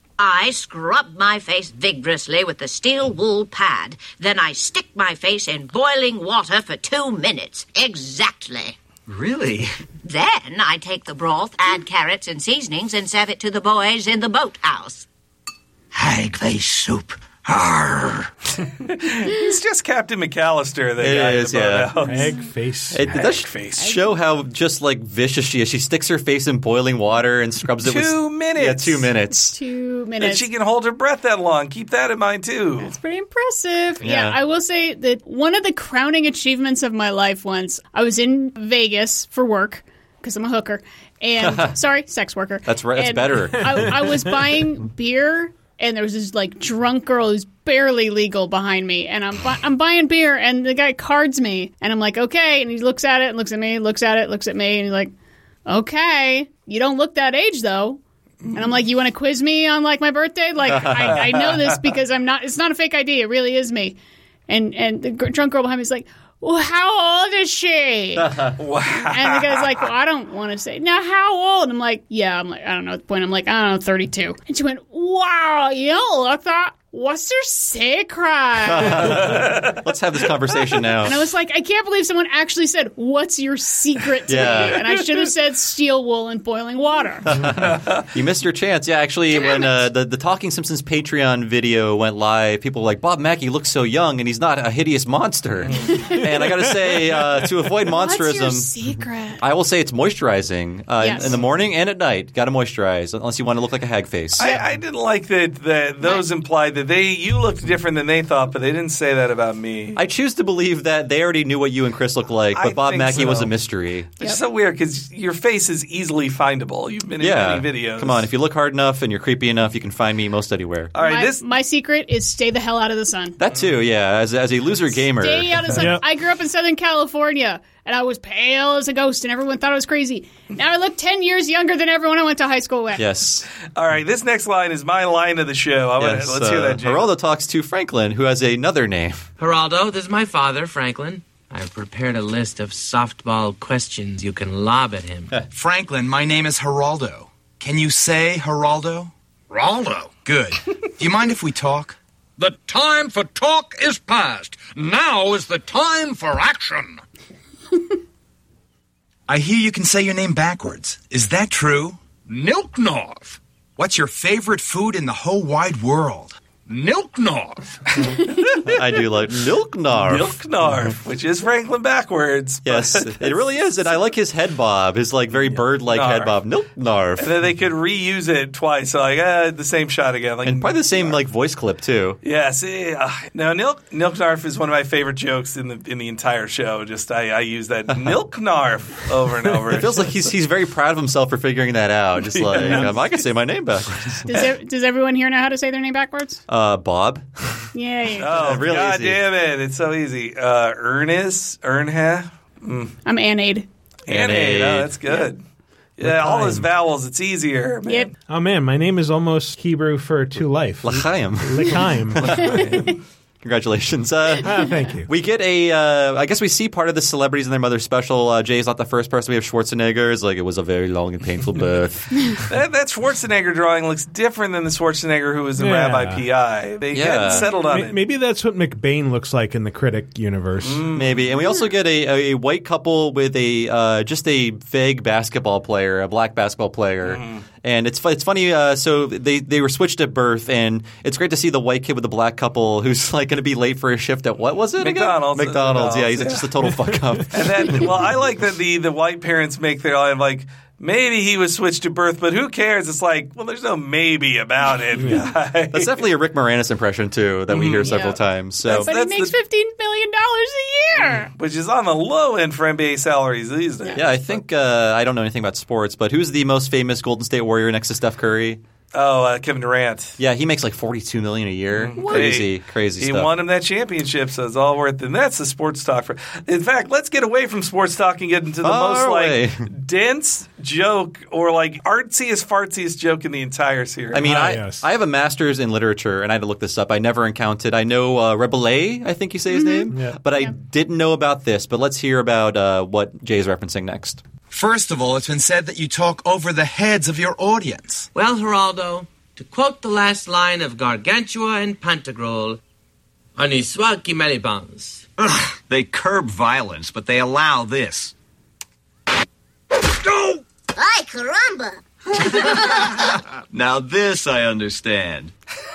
I scrub my face vigorously with the steel wool pad. Then I stick my face in boiling water for two minutes. Exactly. Really? Then I take the broth, add carrots and seasonings, and serve it to the boys in the boathouse. Hagfish soup. Arr. He's just Captain McAllister. The It guy is, in the yeah. boathouse. Egg face. It does face. show how just like vicious she is. She sticks her face in boiling water and scrubs it with Two minutes. Yeah, two minutes. Two And minutes. she can hold her breath that long. Keep that in mind, too. It's pretty impressive. Yeah. Yeah. I will say that one of the crowning achievements of my life once, I was in Vegas for work because I'm a hooker. And, sorry, sex worker. That's right. That's And better. I, I was buying beer, and there was this, like, drunk girl who's barely legal behind me. And I'm, bu- I'm buying beer, and the guy cards me. And I'm like, okay. And he looks at it, and looks at me, looks at it, looks at me. And he's like, okay. You don't look that age, though. And I'm like, you want to quiz me on, like, my birthday? Like, I, I know this because I'm not, it's not a fake I D. It really is me. And and the gr- drunk girl behind me is like, well, how old is she? Wow. And the guy's like, well, I don't want to say. Now, how old? I'm like, yeah, I'm like, I don't know at the point. I'm like, I don't know, thirty-two. And she went, wow, you don't look that. What's your secret? Let's have this conversation now. And I was like, I can't believe someone actually said, what's your secret to Yeah. me? And I should have said steel wool and boiling water. You missed your chance. Yeah, actually, Damn when it. uh, the, the Talking Simpsons Patreon video went live, people were like, Bob Mackey looks so young, and he's not a hideous monster. And I got to say, uh, to avoid What's your monsterism, secret? I will say it's moisturizing uh, Yes. in, in the morning and at night. Got to moisturize, unless you want to look like a hag face. I, I didn't like that, that those implied that they you looked different than they thought, but they didn't say that about me. I choose to believe that they already knew what you and Chris looked like, but I Bob think Mackey was so. a mystery. It's so weird because your face is easily findable. You've been in Yeah, many videos. come on. If you look hard enough and you're creepy enough, you can find me most anywhere. All right, my, this my secret is stay the hell out of the sun. That too, yeah. As, as a loser gamer, Stay out of the sun. Yep. I grew up in Southern California, and I was pale as a ghost, and everyone thought I was crazy. Now I look ten years younger than everyone I went to high school with. yes. All right, this next line is my line of the show. I wanna, yes. let's hear uh, that, Jake. Geraldo talks to Franklin, who has another name. Geraldo, this is my father, Franklin. I've prepared a list of softball questions you can lob at him. Franklin, my name is Geraldo. Can you say Geraldo? Geraldo. Good. Do you mind if we talk? The time for talk is past. Now is the time for action. I hear you can say your name backwards. Is that true? Nilknorf. What's your favorite food in the whole wide world? Nilknorf. I do like Nilknarf. Nilknarf, which is Franklin backwards. but- Yes, it really is, and I like his head bob, his like very bird-like Narf. head bob. Nilknarf. And then they could reuse it twice. So like, uh, the same shot again. Like, And probably the same like voice clip too. Yes. Yeah. Now, Nilk Nilknarf is one of my favorite jokes in the in the entire show. Just I, I use that Nilknarf over and over. It feels like he's he's very proud of himself for figuring that out. Just like um, I can say my name backwards. Does, ev- does everyone here know how to say their name backwards? Uh, Bob. Yay. Oh, Real God easy. damn it. It's so easy. Uh, Ernest, Ernha, mm. I'm Anaid. Anaid. Oh, that's good. Yeah, all those vowels, it's easier. Man. Yep. Oh man, my name is almost Hebrew for to life. L'chaim. L'chaim. Congratulations. Uh, Ah, thank you. We get a, uh, I guess we see part of the celebrities in their mother special. Uh, Jay's not the first person. We have Schwarzenegger. It's like, it was a very long and painful birth. That, that Schwarzenegger drawing looks different than the Schwarzenegger who was in Yeah. Rabbi P I. They Yeah. hadn't settled on Ma- it. Maybe that's what McBain looks like in the Critic universe. Maybe. And we also get a, a, a white couple with a uh, just a vague basketball player, a black basketball player. And it's fu- it's funny. Uh, so they, they were switched at birth, and it's great to see the white kid with the black couple who's like going to be late for his shift at what was it again? McDonald's. McDonald's. Yeah, he's McDonald's, just a total fuck up. And then, well, I like that the, the white parents make their line like, maybe he was switched to birth, but who cares? It's like, well, there's no maybe about it, guy. That's definitely a Rick Moranis impression too that we hear several Yeah. times. So But he makes fifteen billion dollars a year. Which is on the low end for N B A salaries these days. yeah, I think uh, I don't know anything about sports, but who's the most famous Golden State Warrior next to Steph Curry? Oh, uh, Kevin Durant. Yeah, he makes like forty-two million dollars a year. Crazy, crazy He stuff. won him that championship, so it's all worth it. And that's the sports talk. For, in fact, let's get away from sports talk and get into the Far most away. like dense joke or like artsiest fartsiest joke in the entire series. I mean, Ah, I, yes. I have a master's in literature, and I had to look this up. I never encountered. I know uh, Rabelais, I think you say his name, Yeah. but I didn't know about this. But let's hear about uh, what Jay's referencing next. First of all, it's been said that you talk over the heads of your audience. Well, Geraldo, to quote the last line of Gargantua and Pantagruel, "Ani soit qui malibans." Ugh, they curb violence, but they allow this. Ay, caramba! Now this I understand.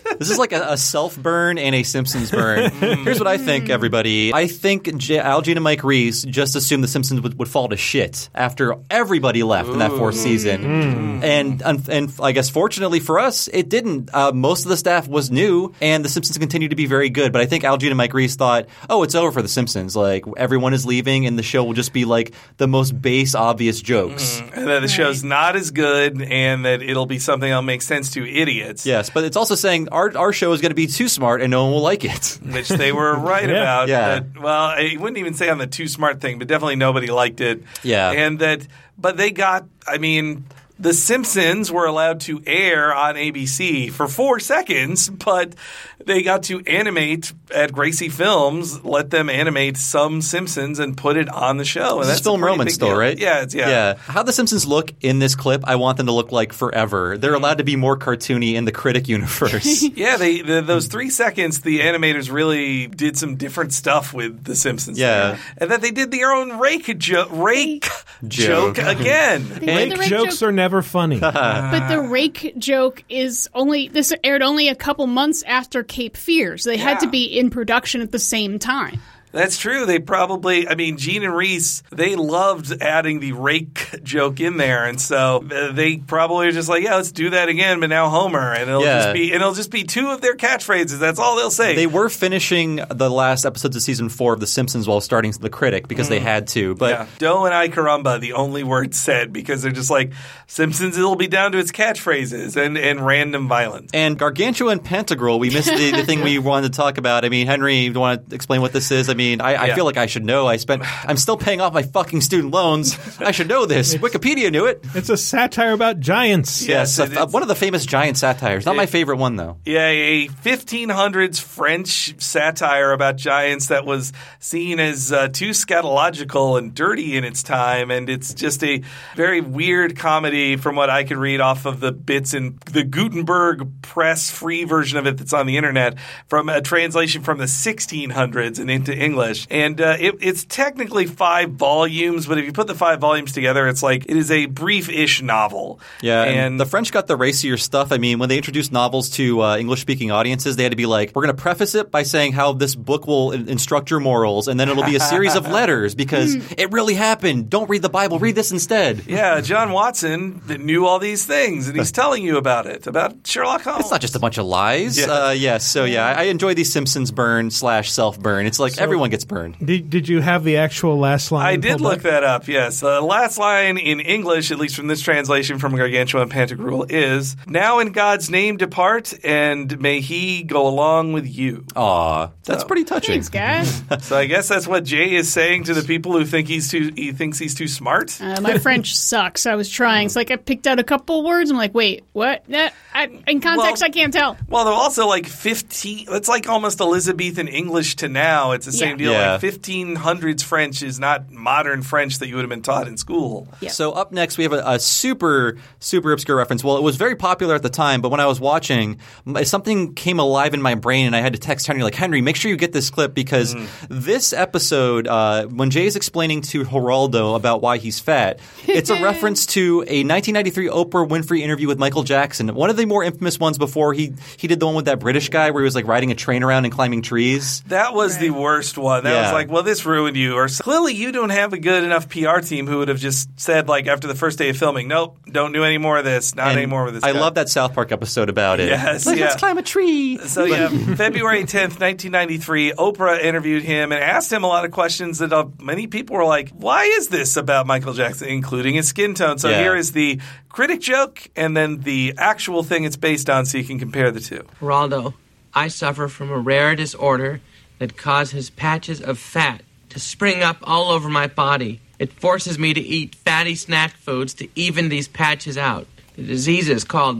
This is like a, a self-burn and a Simpsons burn. Here's what I think, everybody. I think J- Al Jean and Mike Reese just assumed The Simpsons would, would fall to shit after everybody left Ooh. in that fourth season. Mm. And, and and I guess fortunately for us, it didn't. Uh, most of the staff was new, and The Simpsons continued to be very good. But I think Al Jean and Mike Reese thought, oh, it's over for The Simpsons. Like, everyone is leaving, and the show will just be like the most base, obvious jokes. Mm. And that the show's not as good, and that it'll be something that'll make sense to idiots. Yes, but it's also saying our our show is going to be too smart, and no one will like it. Which they were right yeah. about. Yeah. That, well, I wouldn't even say on the too smart thing, but definitely nobody liked it. Yeah. And that, but they got, I mean, The Simpsons were allowed to air on A B C for four seconds, but they got to animate at Gracie Films, let them animate some Simpsons and put it on the show. And this that's is Film Romance still, deal. right? Yeah, it's, yeah. Yeah. How the Simpsons look in this clip, I want them to look like forever. They're allowed to be more cartoony in the Critic universe. yeah, they the, those three seconds, the animators really did some different stuff with The Simpsons. Yeah. There. And that they did their own rake, jo- rake joke, joke again. Rake, rake jokes joke. are never funny. But the rake joke is only – this aired only a couple months after Cape Fear, so they yeah. had to be in production at the same time. That's true. They probably, I mean, Gene and Reese, they loved adding the rake joke in there, and so they probably are just like, yeah, let's do that again, but now Homer, and it'll yeah. just be, and it'll just be two of their catchphrases. That's all they'll say. They were finishing the last episodes of season four of The Simpsons while starting The Critic because mm. they had to. But yeah. Doe and I caramba, the only word said, because they're just like, Simpsons, it'll be down to its catchphrases and, and random violence. And Gargantua and Pantagruel, we missed the, the thing we wanted to talk about. I mean, Henry, you want to explain what this is? I mean, I, I yeah. feel like I should know. I spent. I'm still paying off my fucking student loans. I should know this. It's, Wikipedia knew it. It's a satire about giants. Yes, yes a, one of the famous giant satires. Not it, my favorite one though. Yeah, a fifteen hundreds French satire about giants that was seen as uh, too scatological and dirty in its time, and it's just a very weird comedy from what I could read off of the bits in the Gutenberg press free version of it that's on the internet from a translation from the sixteen hundreds and into English. And uh, it, it's technically five volumes, but if you put the five volumes together, it's like it is a brief-ish novel. Yeah, and, and the French got the racier stuff. I mean, when they introduced novels to uh, English-speaking audiences, they had to be like, we're going to preface it by saying how this book will in- instruct your morals, and then it'll be a series of letters because it really happened. Don't read the Bible. Read this instead. Yeah, John Watson knew all these things, and he's telling you about it, about Sherlock Holmes. It's not just a bunch of lies. Yes, uh, yeah, so yeah, I, I enjoy these Simpsons burn slash self-burn. It's like so, everyone gets burned. Did, did you have the actual last line? I did look up? that up, yes. The last line in English, at least from this translation from Gargantua and Pantagruel, is, now in God's name depart, and may he go along with you. Aw, that's so, pretty touching. Thanks, guys. So I guess that's what Jay is saying to the people who think he's too, he thinks he's too smart. Uh, my French sucks. I was trying. It's like I picked out a couple words. I'm like, wait, what? That, I, in context, well, I can't tell. Well, they're also like fifteen. It's like almost Elizabethan English to now. It's the same yeah. deal. Yeah. Like fifteen hundreds French is not modern French that you would have been taught in school. Yeah. So up next, we have a, a super, super obscure reference. Well, it was very popular at the time, but when I was watching, something came alive in my brain, and I had to text Henry, like, Henry, make sure you get this clip because mm. this episode, uh, when Jay is explaining to Geraldo about why he's fat, it's a reference to a nineteen ninety-three Oprah Winfrey interview with Michael Jackson. One of the more infamous ones before he he did the one with that British guy where he was like riding a train around and climbing trees. That was right. the worst one. That yeah. was like, well, this ruined you. Or clearly you don't have a good enough P R team who would have just said, like, after the first day of filming, nope, don't do any more of this. Not and any more of this. I guy. love that South Park episode about it. Yes, like, yeah. let's climb a tree. So, yeah, February tenth, nineteen ninety-three, Oprah interviewed him and asked him a lot of questions that uh, many people were like, why is this about Michael Jackson, including his skin tone? So yeah. here is the critic joke and then the actual thing it's based on so you can compare the two. Geraldo, I suffer from a rare disorder that causes patches of fat to spring up all over my body. It forces me to eat fatty snack foods to even these patches out. The disease is called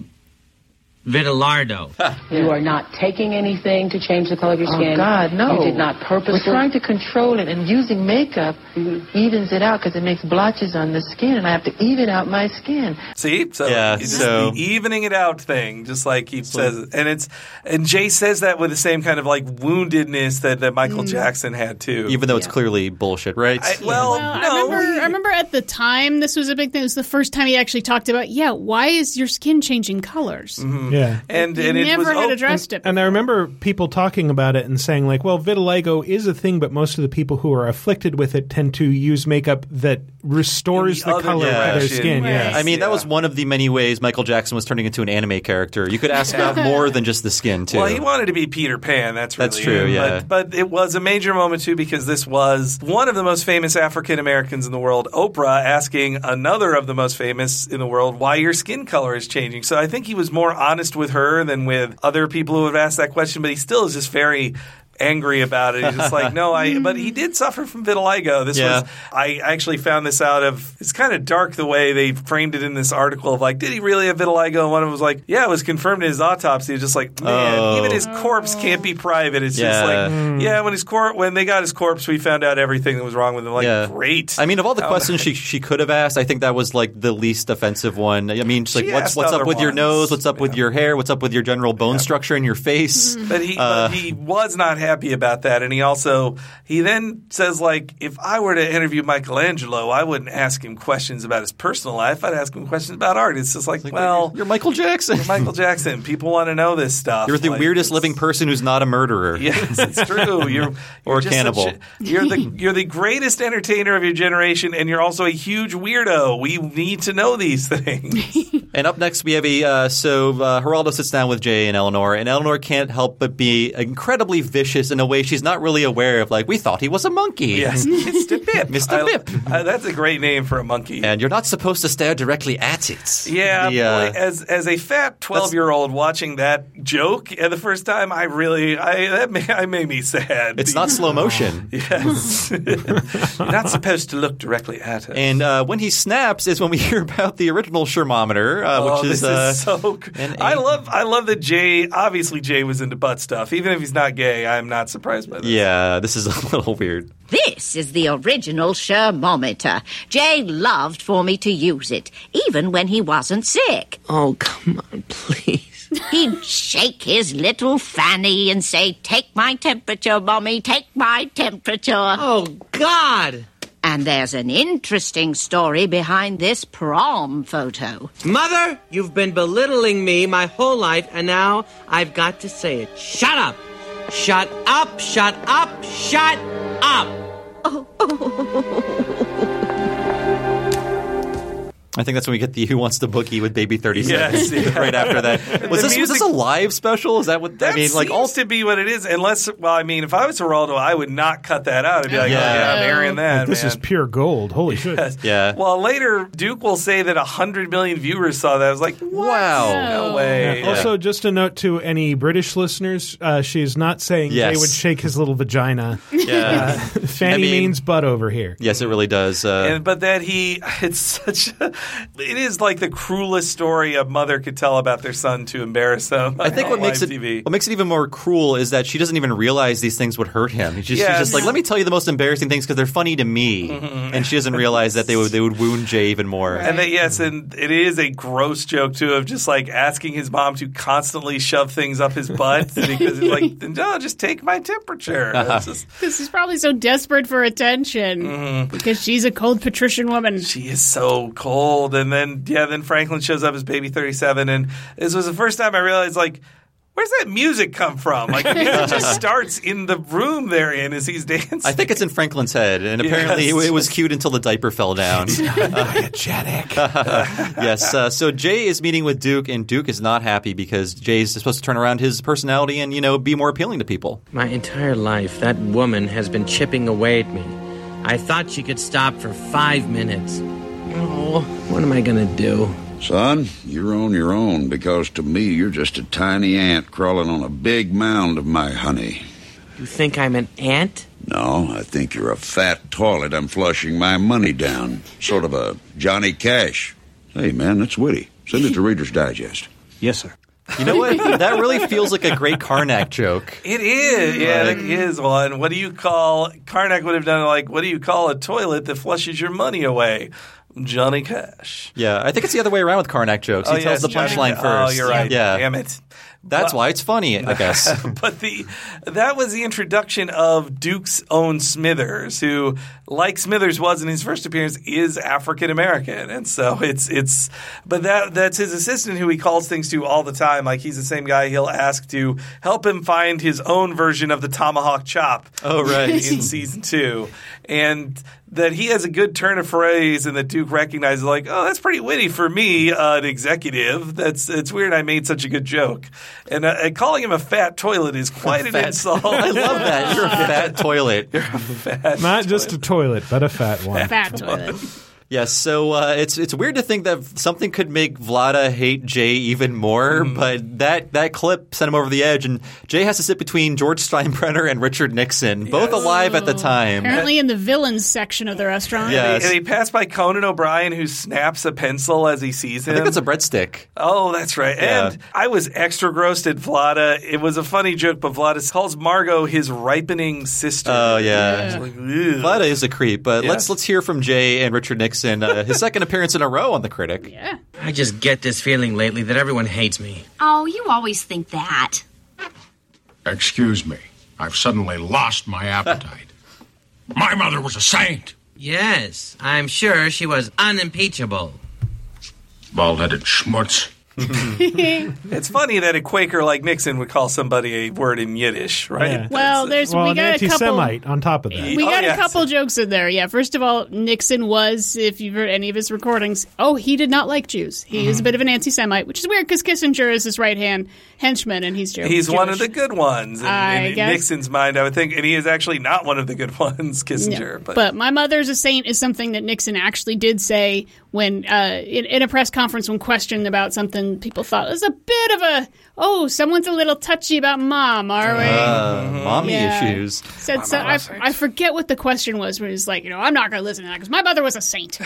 vitiligo. You are not taking anything to change the color of your skin. Oh, God, no. You did not purposely. We're trying to control it, and using makeup mm-hmm. evens it out because it makes blotches on the skin, and I have to even out my skin. See? So, yeah, it's so. the evening it out thing, just like he so. says. And it's and Jay says that with the same kind of like woundedness that, that Michael mm. Jackson had too. Even though it's yeah. clearly bullshit, right? I, well, well, no. I remember, I remember at the time this was a big thing. It was the first time he actually talked about, yeah, why is your skin changing colors? Mm-hmm. Yeah. And, He and it never was had op- addressed it. And I remember people talking about it and saying, like, well, vitiligo is a thing, but most of the people who are afflicted with it tend to use makeup that restores The the, other color of their direction. skin. Right. Yeah. I mean, that was one of the many ways Michael Jackson was turning into an anime character. You could ask about more than just the skin, too. Well, he wanted to be Peter Pan. That's really That's true, it. yeah. But, but it was a major moment, too, because this was one of the most famous African Americans in the world, Oprah, asking another of the most famous in the world why your skin color is changing. So I think he was more honest with her than with other people who have asked that question, but he still is just very angry about it. He's just like, no, I. But he did suffer from vitiligo. This Yeah. was. I actually found this out of. It's kind of dark the way they framed it in this article of like, did he really have vitiligo? And one of them was like, yeah, it was confirmed in his autopsy. It's just like, man, Oh. even his corpse can't be private. It's just Yeah. like, Mm. yeah, when his cor- when they got his corpse, we found out everything that was wrong with him. Like, Yeah. great. I mean, of all the How questions nice. she she could have asked, I think that was like the least offensive one. I mean, she's like, She what's asked what's up other with your ones. nose? What's up with your hair? What's up with your general bone structure in your face? But he, Uh, but he was not happy about that, and he also he then says like, if I were to interview Michelangelo, I wouldn't ask him questions about his personal life. I'd ask him questions about art. It's just like, well, you're Michael Jackson. You're Michael Jackson. People want to know this stuff. You're the Like, weirdest living person who's not a murderer. Yes, it's true. You're, Or you're just cannibal. such a- you're the you're the greatest entertainer of your generation, and you're also a huge weirdo. We need to know these things. And up next, we have a uh, so uh, Geraldo sits down with Jay and Eleanor, and Eleanor can't help but be incredibly vicious in a way she's not really aware of. Like, we thought he was a monkey. Yes, Mister Pip. Mister I- Pip. uh, that's a great name for a monkey. And you're not supposed to stare directly at it. Yeah, The, uh, boy, as as a fat twelve year old watching that joke at the first time, I really I that made, I made me sad. It's not slow motion. Yes, you're not supposed to look directly at it. And uh, when he snaps is when we hear about the original Shermometer, uh, Oh, which is, this uh, is so. an I eight. love I love that Jay. Obviously, Jay was into butt stuff. Even if he's not gay, I'm not surprised by this. Yeah, this is a little weird. This is the original Shermometer. Jay loved for me to use it, even when he wasn't sick. Oh, come on, please. He'd shake his little fanny and say, "Take my temperature, Mommy, take my temperature." Oh, God! And there's an interesting story behind this prom photo. Mother, you've been belittling me my whole life, and now I've got to say it. Shut up! Shut up! Shut up! Shut up! I think that's when we get the Who Wants to Boogie with Baby thirty-seven. Yes, yeah. Right after that. Was The this, was this music- a live special? Is that what That I mean? Like seems all to be what it is. Unless, well, I mean, if I was Geraldo, I would not cut that out. I'd be like, Yeah. oh, yeah, I'm airing that, This man. is pure gold. Holy shit. Yes. Yeah. Well, later, Duke will say that one hundred million viewers saw that. I was like, what? Wow. No way. Yeah. Also, just a note to any British listeners, uh, she's not saying Yes. Jay would shake his little vagina. Yeah. Uh, Fanny I mean- means butt over here. Yes, it really does. Uh, And, but that he, it's such a, it is like the cruelest story a mother could tell about their son to embarrass them. I think on what makes live it T V. what makes it even more cruel is that she doesn't even realize these things would hurt him. She's just, she's Yes. just like, let me tell you the most embarrassing things because they're funny to me, and she doesn't realize that they would they would wound Jay even more. And that, yes, and it is a gross joke too of just like asking his mom to constantly shove things up his butt because it's like, no, just take my temperature. It's just- Because he's probably so desperate for attention. Because she's a cold patrician woman. She is so cold. And then, yeah, then Franklin shows up as Baby thirty-seven. And this was the first time I realized, like, where's that music come from? Like, the music just starts in the room they're in as he's dancing. I think it's in Franklin's head, and apparently Yes. it, it was cute until the diaper fell down. Diegetic. Yes. Uh, so Jay is meeting with Duke, and Duke is not happy because Jay's supposed to turn around his personality and, you know, be more appealing to people. My entire life, that woman has been chipping away at me. I thought she could stop for five minutes. Oh, what am I gonna do? Son, you're on your own because to me you're just a tiny ant crawling on a big mound of my honey. You think I'm an ant? No, I think you're a fat toilet I'm flushing my money down. Sort of a Johnny Cash. Hey, man, that's witty. Send it to Reader's Digest. Yes, sir. You know what? That really feels like a great Karnak joke. It is. Yeah, that is one. What do you call, Karnak would have done like, what do you call a toilet that flushes your money away? Johnny Cash. Yeah, I think it's the other way around with Karnak jokes. He tells yes, the Johnny punchline Ca- first. Oh, you're right. Yeah. Damn it. That's but, why it's funny, I guess. But the that was the introduction of Duke's own Smithers, who, like Smithers was in his first appearance, is African American, and so it's it's. But that that's his assistant, who he calls things to all the time. Like he's the same guy he'll ask to help him find his own version of the tomahawk chop. Oh, right. in season two, and that he has a good turn of phrase, and that Duke recognizes, like, oh, that's pretty witty for me, uh, an executive. That's it's weird I made such a good joke. And, uh, and calling him a fat toilet is quite an Fat. insult. I love that. You're a fat toilet. You're a fat Not just a toilet, but a fat one. Fat toilet. Yes, so uh, it's it's weird to think that something could make Vlada hate Jay even more, mm. but that, that clip sent him over the edge, and Jay has to sit between George Steinbrenner and Richard Nixon, yes. both alive at the time. Apparently in the villains section of the restaurant. Yes. And he passed by Conan O'Brien, who snaps a pencil as he sees him. I think it's a breadstick. Oh, that's right. Yeah. And I was extra grossed at Vlada. It was a funny joke, but Vlada calls Margot his ripening sister. Oh, yeah. yeah. Like, Vlada is a creep, but yes. let's let's hear from Jay and Richard Nixon. Uh, his second appearance in a row on The Critic. Yeah. I just get this feeling lately that everyone hates me. Oh, you always think that. Excuse me. I've suddenly lost my appetite. My mother was a saint. Yes, I'm sure she was unimpeachable. Bald-headed schmutz. It's funny that a Quaker like Nixon would call somebody a word in Yiddish, right? Yeah. Well, there's well, we an got a couple. anti-Semite on top of that. We got oh, a yes. couple jokes in there. Yeah, first of all, Nixon was, if you've heard any of his recordings, oh, he did not like Jews. He mm-hmm. is a bit of an anti-Semite, which is weird because Kissinger is his right hand henchman, and he's Jewish. He's one of the good ones in, I in guess. Nixon's mind, I would think, and he is actually not one of the good ones, Kissinger. No. But. but my mother's a saint is something that Nixon actually did say when uh, in, in a press conference when questioned about something people thought was a bit of a oh someone's a little touchy about mom, are we? Uh, mommy yeah. issues. Said so. I, I forget what the question was. Where he's like, you know, I'm not going to listen to that because my mother was a saint.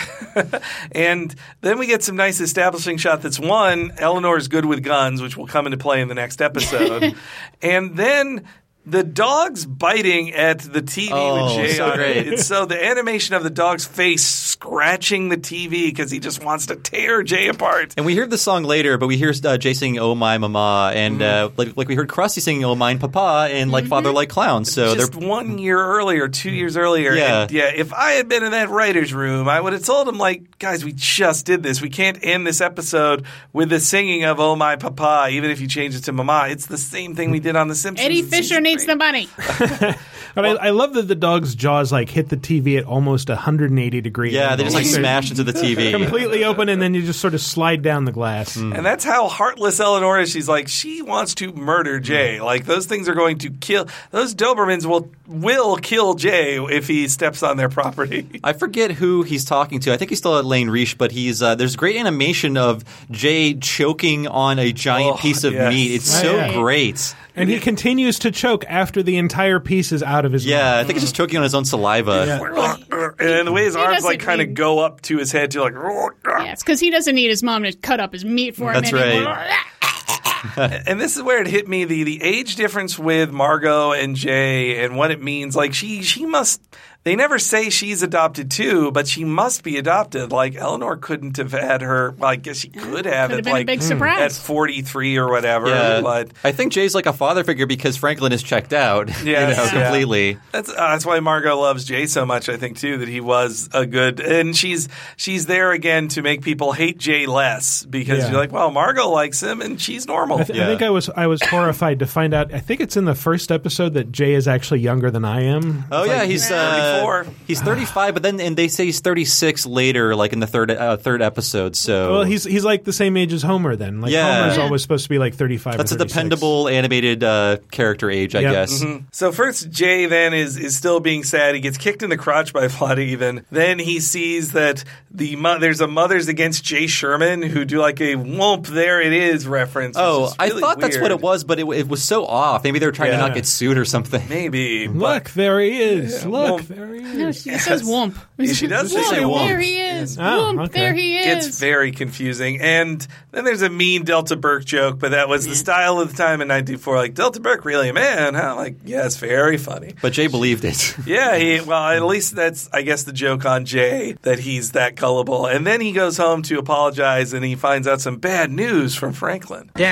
And then we get some nice establishing shot. That's one, Eleanor's good with guns, which will come into play in the next episode, and then. The dog's biting at the T V oh, with Jay so on great. it. It's so the animation of the dog's face scratching the T V because he just wants to tear Jay apart. And we heard the song later, but we hear uh, Jay singing "Oh My Mama," and mm-hmm. uh, like like we heard Krusty singing "Oh Mine Papa" and like mm-hmm. "Father Like Clown." So just they're one year earlier, two years earlier. Yeah, and yeah. If I had been in that writers' room, I would have told him, like, guys, we just did this. We can't end this episode with the singing of "Oh My Papa," even if you change it to "Mama." It's the same thing we did on The Simpsons. Eddie Fisher needs the money. But well, I, I love that the dog's jaws like hit the T V at almost one hundred eighty degrees. Yeah, they just like smash into the T V. Completely open, and then you just sort of slide down the glass. Mm. And that's how heartless Eleanor is. She's like, she wants to murder Jay. Mm. Like, those things are going to kill. Those Dobermans will will kill Jay if he steps on their property. I forget who he's talking to. I think he's still at Lane Reich, but he's uh, there's great animation of Jay choking on a giant oh, piece of yes. meat. It's oh, so yeah. great. And he continues to choke after the entire piece is out of his yeah, mouth. Yeah, I think he's just choking on his own saliva. Yeah. And the way his he arms like kind of need... go up to his head to like. Yeah, it's because he doesn't need his mom to cut up his meat for him. That's anymore. right. And this is where it hit me, the the age difference with Margot and Jay and what it means. Like, she she must – they never say she's adopted too, but she must be adopted. Like, Eleanor couldn't have had her – well, I guess she could have could it have been like a big surprise. at forty-three or whatever. Yeah. But I think Jay's like a father figure because Franklin is checked out yes, you know, yeah. completely. That's uh, that's why Margot loves Jay so much, I think, too, that he was a good – and she's she's there again to make people hate Jay less because yeah. you're like, well, Margot likes him and she's normal. I, th- yeah. I think I was I was horrified to find out. I think it's in the first episode that Jay is actually younger than I am. Oh it's yeah, like, he's uh, thirty-four. He's thirty-five, but then and they say he's thirty-six later, like in the third uh, third episode. So well, he's he's like the same age as Homer then. Like yeah. Homer's always supposed to be like thirty-five. That's or a dependable animated uh, character age, I yep. guess. Mm-hmm. So first, Jay then is is still being sad. He gets kicked in the crotch by Vlada even. Then he sees that the mo- there's a Mothers Against Jay Sherman who do like a whoomp, there it is reference. Oh, really I thought weird. that's what it was, but it, it was so off. Maybe they were trying yeah. to not get sued or something. Maybe. Look, there he is. Yeah, Look, whoomp. there he is. No, she Yes. says whoomp. Yeah, she does Whoomp, say whoomp. There he is. Oh, Whoomp, okay. there he is. It's very confusing. And then there's a mean Delta Burke joke, but that was the style of the time in nineteen ninety-four. Like, Delta Burke, really a man? Huh? Like, yeah, it's very funny. But Jay believed it. Yeah, he, well, at least that's, I guess, the joke on Jay, that he's that gullible. And then he goes home to apologize, and he finds out some bad news from Franklin. Dad,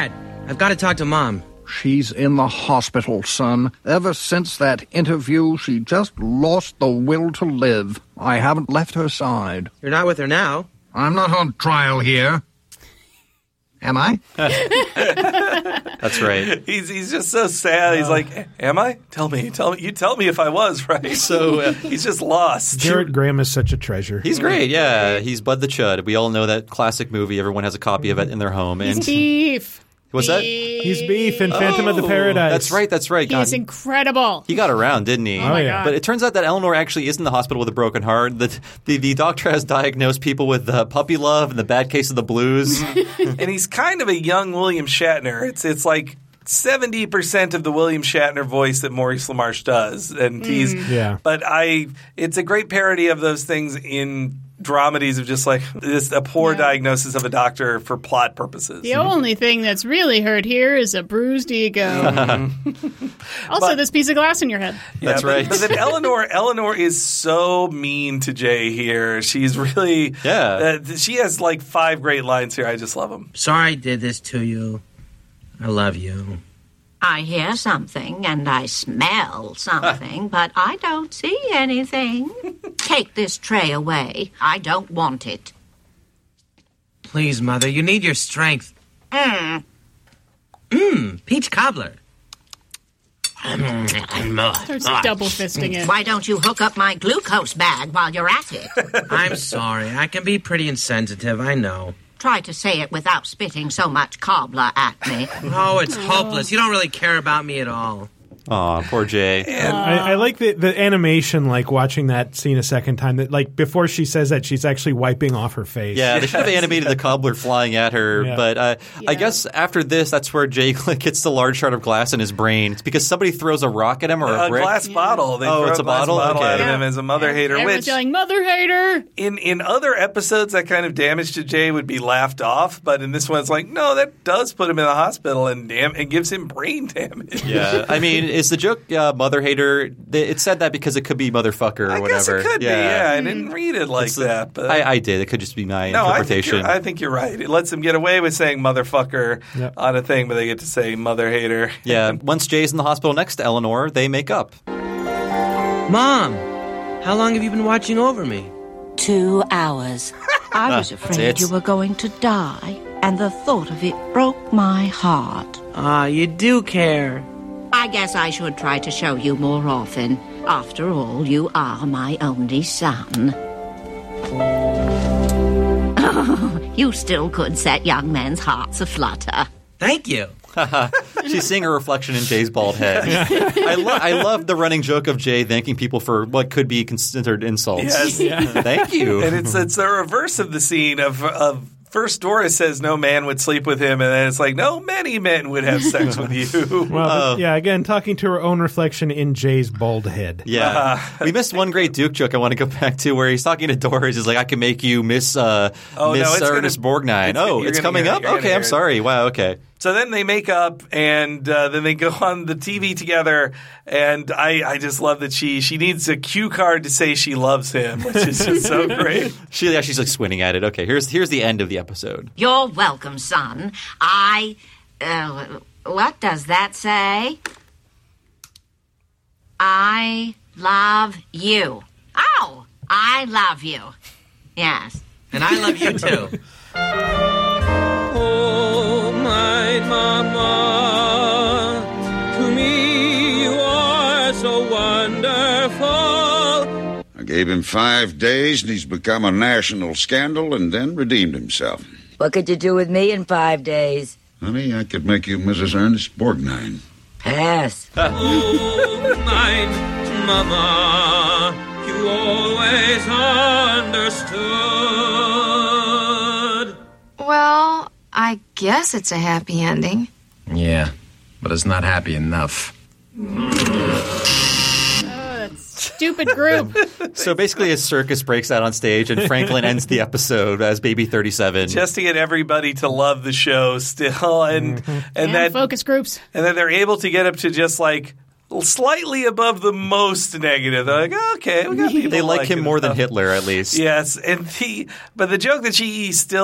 I've got to talk to Mom. She's in the hospital, son. Ever since that interview, she just lost the will to live. I haven't left her side. You're not with her now. I'm not on trial here. Am I? That's right. He's he's just so sad. He's like, "Am I? Tell me, tell me. You tell me if I was right." So uh, he's just lost. Garrett Graham is such a treasure. He's great. Yeah, he's Bud the Chud. We all know that classic movie. Everyone has a copy of it in their home. He's and beef. What's that? He's Beef in Phantom of the Oh, Paradise. That's right. That's right. He's incredible. He got around, didn't he? Oh, my yeah. God. But it turns out that Eleanor actually is in the hospital with a broken heart. The the, the doctor has diagnosed people with uh, puppy love and the bad case of the blues. And he's kind of a young William Shatner. It's it's like seventy percent of the William Shatner voice that Maurice LaMarche does. And he's Yeah. But I it's a great parody of those things in dramedies of just like this a poor diagnosis of a doctor for plot purposes. The only thing that's really hurt here is a bruised ego. Also, But- this piece of glass in your head. Yeah, That's but, right. But then Eleanor, Eleanor is so mean to Jay here. She's really, Yeah. Uh, she has like five great lines here. I just love them. Sorry I did this to you. I love you. I hear something and I smell something, but I don't see anything. Take this tray away. I don't want it. Please, Mother, you need your strength. Mm. Mmm, peach cobbler. Starts double fisting it. Why don't you hook up my glucose bag while you're at it? I'm sorry. I can be pretty insensitive, I know. Try to say it without spitting so much cobbler at me. Oh, it's hopeless. You don't really care about me at all. Aw, poor Jay. I, I like the, the animation, like watching that scene a second time. That like before she says that, she's actually wiping off her face. Yeah, they should have animated the cobbler flying at her. Yeah. But uh, I guess after this, that's where Jay gets the large shard of glass in his brain. It's because somebody throws a rock at him or a, A brick. glass bottle. They Oh, throw it's a glass bottle? bottle Okay. at Yeah. him as a mother hater. Everyone's Which yelling, "Mother hater!" in in other episodes, that kind of damage to Jay would be laughed off. But in this one, it's like, no, that does put him in the hospital and damn, it gives him brain damage. Yeah, I mean, is the joke uh, mother hater? It said that because it could be motherfucker or I whatever. guess it could yeah. be. Yeah, I didn't read it like It's, uh, that. But I, I did. It could just be my no, I think, interpretation. you're, I think you're right. It lets them get away with saying motherfucker Yep. on a thing, but they get to say mother hater. Yeah, once Jay's in the hospital next to Eleanor, they make up. Mom, how long have you been watching over me? Two hours. I was Ah, afraid that's it. you were going to die, and the thought of it broke my heart. Ah, you do care. I guess I should try to show you more often. After all, you are my only son. Oh, you still could set young men's hearts aflutter. Thank you. She's seeing her reflection in Jay's bald head. I, lo- I love the running joke of Jay thanking people for what could be considered insults. Yes. Thank you. And it's it's the reverse of the scene of of first Doris says no man would sleep with him, and then it's like no many men would have sex with you. Well, but, yeah, again, talking to her own reflection in Jay's bald head. Yeah. we missed one great Duke joke I want to go back to where he's talking to Doris. He's like, I can make you Miss uh, Oh, no, Miss it's gonna- Ernest Borgnine. it's- oh, you're it's gonna coming hear it, up? you're gonna Okay, hear I'm it. sorry. Wow, okay. So then they make up, and uh, then they go on the T V together. And I, I just love that she she needs a cue card to say she loves him, which is just so great. She, yeah, she's like squinting at it. Okay, here's here's the end of the episode. You're welcome, son. I. Uh, what does that say? I love you. Oh, I love you. Yes. And I love you too. Oh, my mama, to me you are so wonderful. I gave him five days, and he's become a national scandal and then redeemed himself. What could you do with me in five days? Honey, I could make you Missus Ernest Borgnine. Pass. Oh, my mama, you always understood. Well, I guess it's a happy ending. Yeah, but it's not happy enough. Stupid group. So basically, a circus breaks out on stage, and Franklin ends the episode as Baby thirty-seven. Just to get everybody to love the show still, and and And that focus groups. and then they're able to get up to just like slightly above the most negative. They're like, oh, okay, we got people. They like him it more than enough. Hitler, at least. Yes, and the but the joke that she still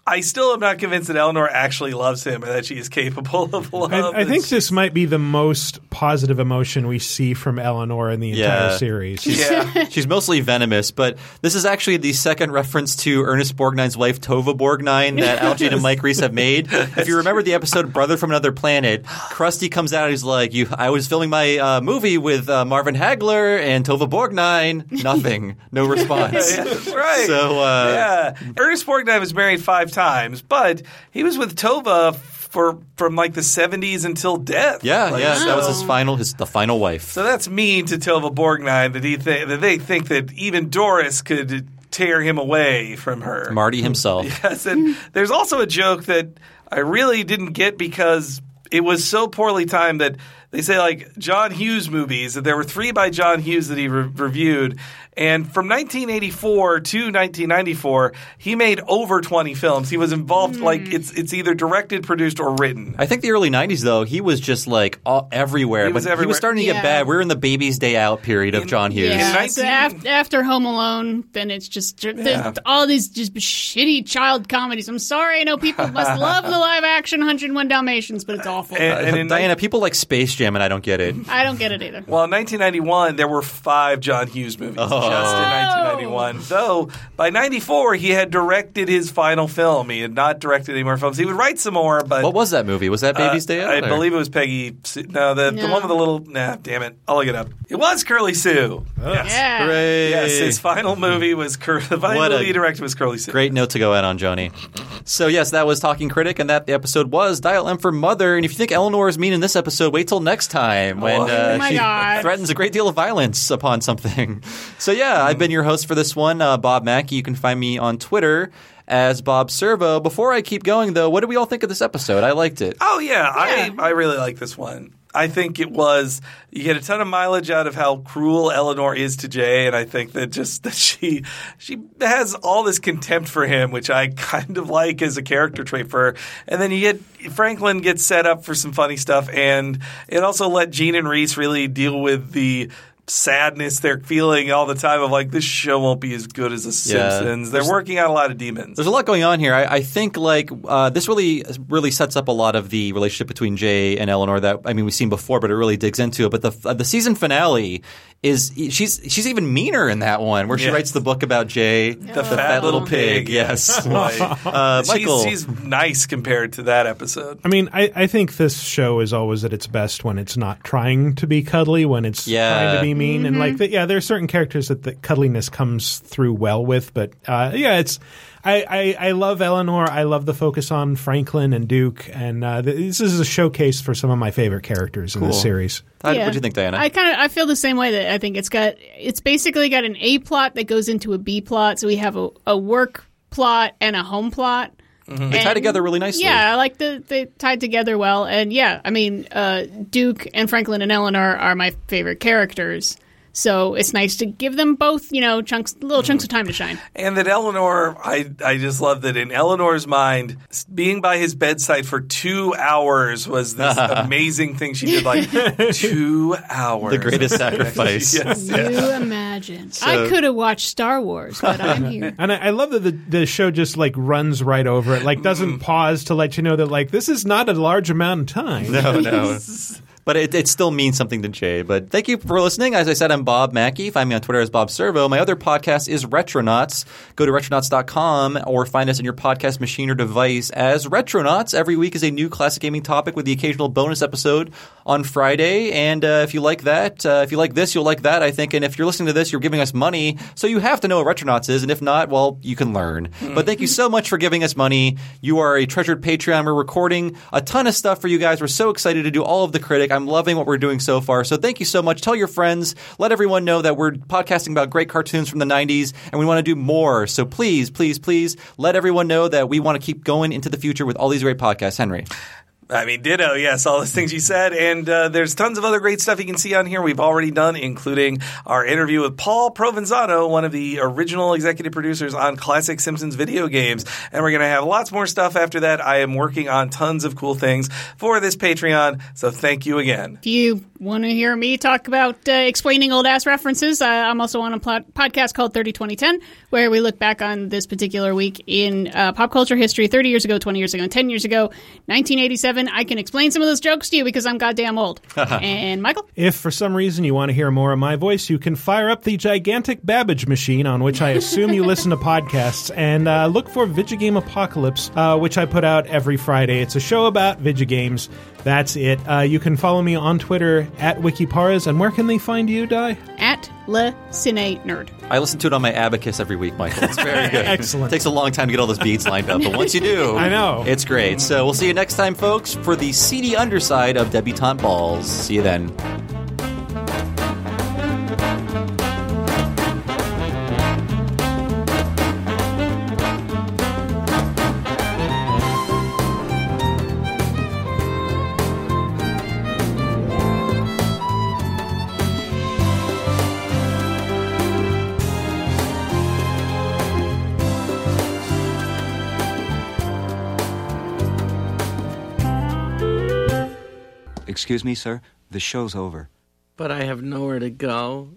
I still am not convinced that Eleanor actually loves him and that she is capable of love. I, I think this might be the most positive emotion we see from Eleanor in the entire Yeah. series. Yeah. She's mostly venomous, but this is actually the second reference to Ernest Borgnine's wife, Tova Borgnine, that Algene and Mike Reese have made. If you remember the episode Brother from Another Planet, Krusty comes out and he's like, "You, I was filming my uh, movie with uh, Marvin Hagler and Tova Borgnine." Nothing. No response. Yeah, that's right. So, uh, yeah. Ernest Borgnine was married five times, but he was with Tova for from like the seventies until death. Yeah, Like, yeah. so- That was his final, his the final wife. So that's mean to Tova Borgnine that he th- that they think that even Doris could tear him away from her. Marty himself. Yes, and there's also a joke that I really didn't get because it was so poorly timed that they say like John Hughes movies, that there were three by John Hughes that he re- reviewed. And from nineteen eighty-four to nineteen ninety-four, he made over twenty films. He was involved, like, it's it's either directed, produced, or written. I think the early nineties, though, he was just like all, everywhere. He was but he everywhere. was starting to Yeah. get bad. We were in the baby's day out period of John Hughes. Yeah, so after, after Home Alone, then it's just there's Yeah. all these just shitty child comedies. I'm sorry, I know people must love the live action one oh one Dalmatians, but it's awful. Uh, Diana, people like Space Jam, and I don't get it. I don't get it either. Well, in nineteen ninety-one, there were five John Hughes movies Oh. just in nineteen ninety-one. Though, by ninety-four, he had directed his final film. He had not directed any more films. He would write some more, but... What was that movie? Was that Baby's uh, Day Out? I or- believe it was Peggy... Sue- No, the, the No. one with the little... Nah, damn it. I'll look it up. It was Curly Sue. Yes. Yeah. Hooray. Yes, his final movie was... Cur- the final What a movie he directed was Curly Sue. Great note to go out on, Joni. So, yes, that was Talking Critic, and that the episode was Dial M for Mother. And if you think Eleanor is mean in this episode, wait till next time when Oh uh, my she God. threatens a great deal of violence upon something. So, yeah, I've been your host for this one, uh, Bob Mackey. You can find me on Twitter as Bob Servo. Before I keep going, though, what do we all think of this episode? I liked it. Oh, yeah. I, I really like this one. I think it was – you get a ton of mileage out of how cruel Eleanor is to Jay, and I think that just that she she has all this contempt for him, which I kind of like as a character trait for her. And then you get – Franklin gets set up for some funny stuff, and it also let Gene and Reese really deal with the – sadness they're feeling all the time of like, this show won't be as good as The Simpsons. They're There's- working out a lot of demons. There's a lot going on here. I, I think like uh, this really really sets up a lot of the relationship between Jay and Eleanor that I mean we've seen before, but it really digs into it. But the uh, the season finale is she's she's even meaner in that one where she Yeah. writes the book about Jay, The fat little little pig. pig. Yes, Boy. uh, Michael. She's, she's nice compared to that episode. I mean, I, I think this show is always at its best when it's not trying to be cuddly, when it's Yeah. trying to be mean, and Mm-hmm. like the, yeah, there are certain characters that the cuddliness comes through well with, but uh, yeah, it's. I, I, I love Eleanor. I love the focus on Franklin and Duke, and uh, this is a showcase for some of my favorite characters in Cool. this series. How- Yeah. What do you think, Diana? I kind of I feel the same way. That I think it's got it's basically got an A plot that goes into a B plot. So we have a, a work plot and a home plot. Mm-hmm. They tie together really nicely. Yeah, I like the they tied together well. And yeah, I mean, uh, Duke and Franklin and Eleanor are my favorite characters. So it's nice to give them both, you know, chunks, little chunks of time to shine. And that Eleanor, I, I just love that in Eleanor's mind, being by his bedside for two hours was this amazing thing she did, like two hours. The greatest sacrifice. Yes, You yes. imagine. So- I could have watched Star Wars, but I'm here. And I, I love that the, the show just like runs right over it, like doesn't pause to let you know that like this is not a large amount of time. No, no. But it, it still means something to Jay. But thank you for listening. As I said, I'm Bob Mackey. Find me on Twitter as Bob Servo. My other podcast is Retronauts. Go to retronauts dot com or find us in your podcast machine or device as Retronauts. Every week is a new classic gaming topic with the occasional bonus episode on Friday. And uh, if you like that, uh, if you like this, you'll like that, I think. And if you're listening to this, you're giving us money. So you have to know what Retronauts is. And if not, well, you can learn. But thank you so much for giving us money. You are a treasured Patreon. We're recording a ton of stuff for you guys. We're so excited to do all of the Critic. I'm loving what we're doing so far. So thank you so much. Tell your friends. Let everyone know that we're podcasting about great cartoons from the nineties and we want to do more. So please, please, please let everyone know that we want to keep going into the future with all these great podcasts. Henry. I mean, ditto, yes, all those things you said. And uh, there's tons of other great stuff you can see on here we've already done, including our interview with Paul Provenzano, one of the original executive producers on classic Simpsons video games. And we're going to have lots more stuff after that. I am working on tons of cool things for this Patreon, so thank you again. If you want to hear me talk about uh, explaining old-ass references, uh, I'm also on a pod- podcast called thirty twenty ten, where we look back on this particular week in uh, pop culture history thirty years ago, twenty years ago, and ten years ago, nineteen eighty-seven. I can explain some of those jokes to you because I'm goddamn old. And Michael? If for some reason you want to hear more of my voice, you can fire up the gigantic Babbage machine on which I assume you listen to podcasts, and uh, look for Vigigame Apocalypse, uh, which I put out every Friday. It's a show about Vigigames. That's it. Uh, you can follow me on Twitter at Wikiparas, and where can they find you, Di? At Le Cine Nerd. I listen to it on my Abacus every week, Michael. It's very good. Excellent. It takes a long time to get all those beats lined up, but once you do, I know. It's great. So we'll see you next time, folks, for the seedy underside of Debutante Balls. See you then. Excuse me, sir. The show's over. But I have nowhere to go.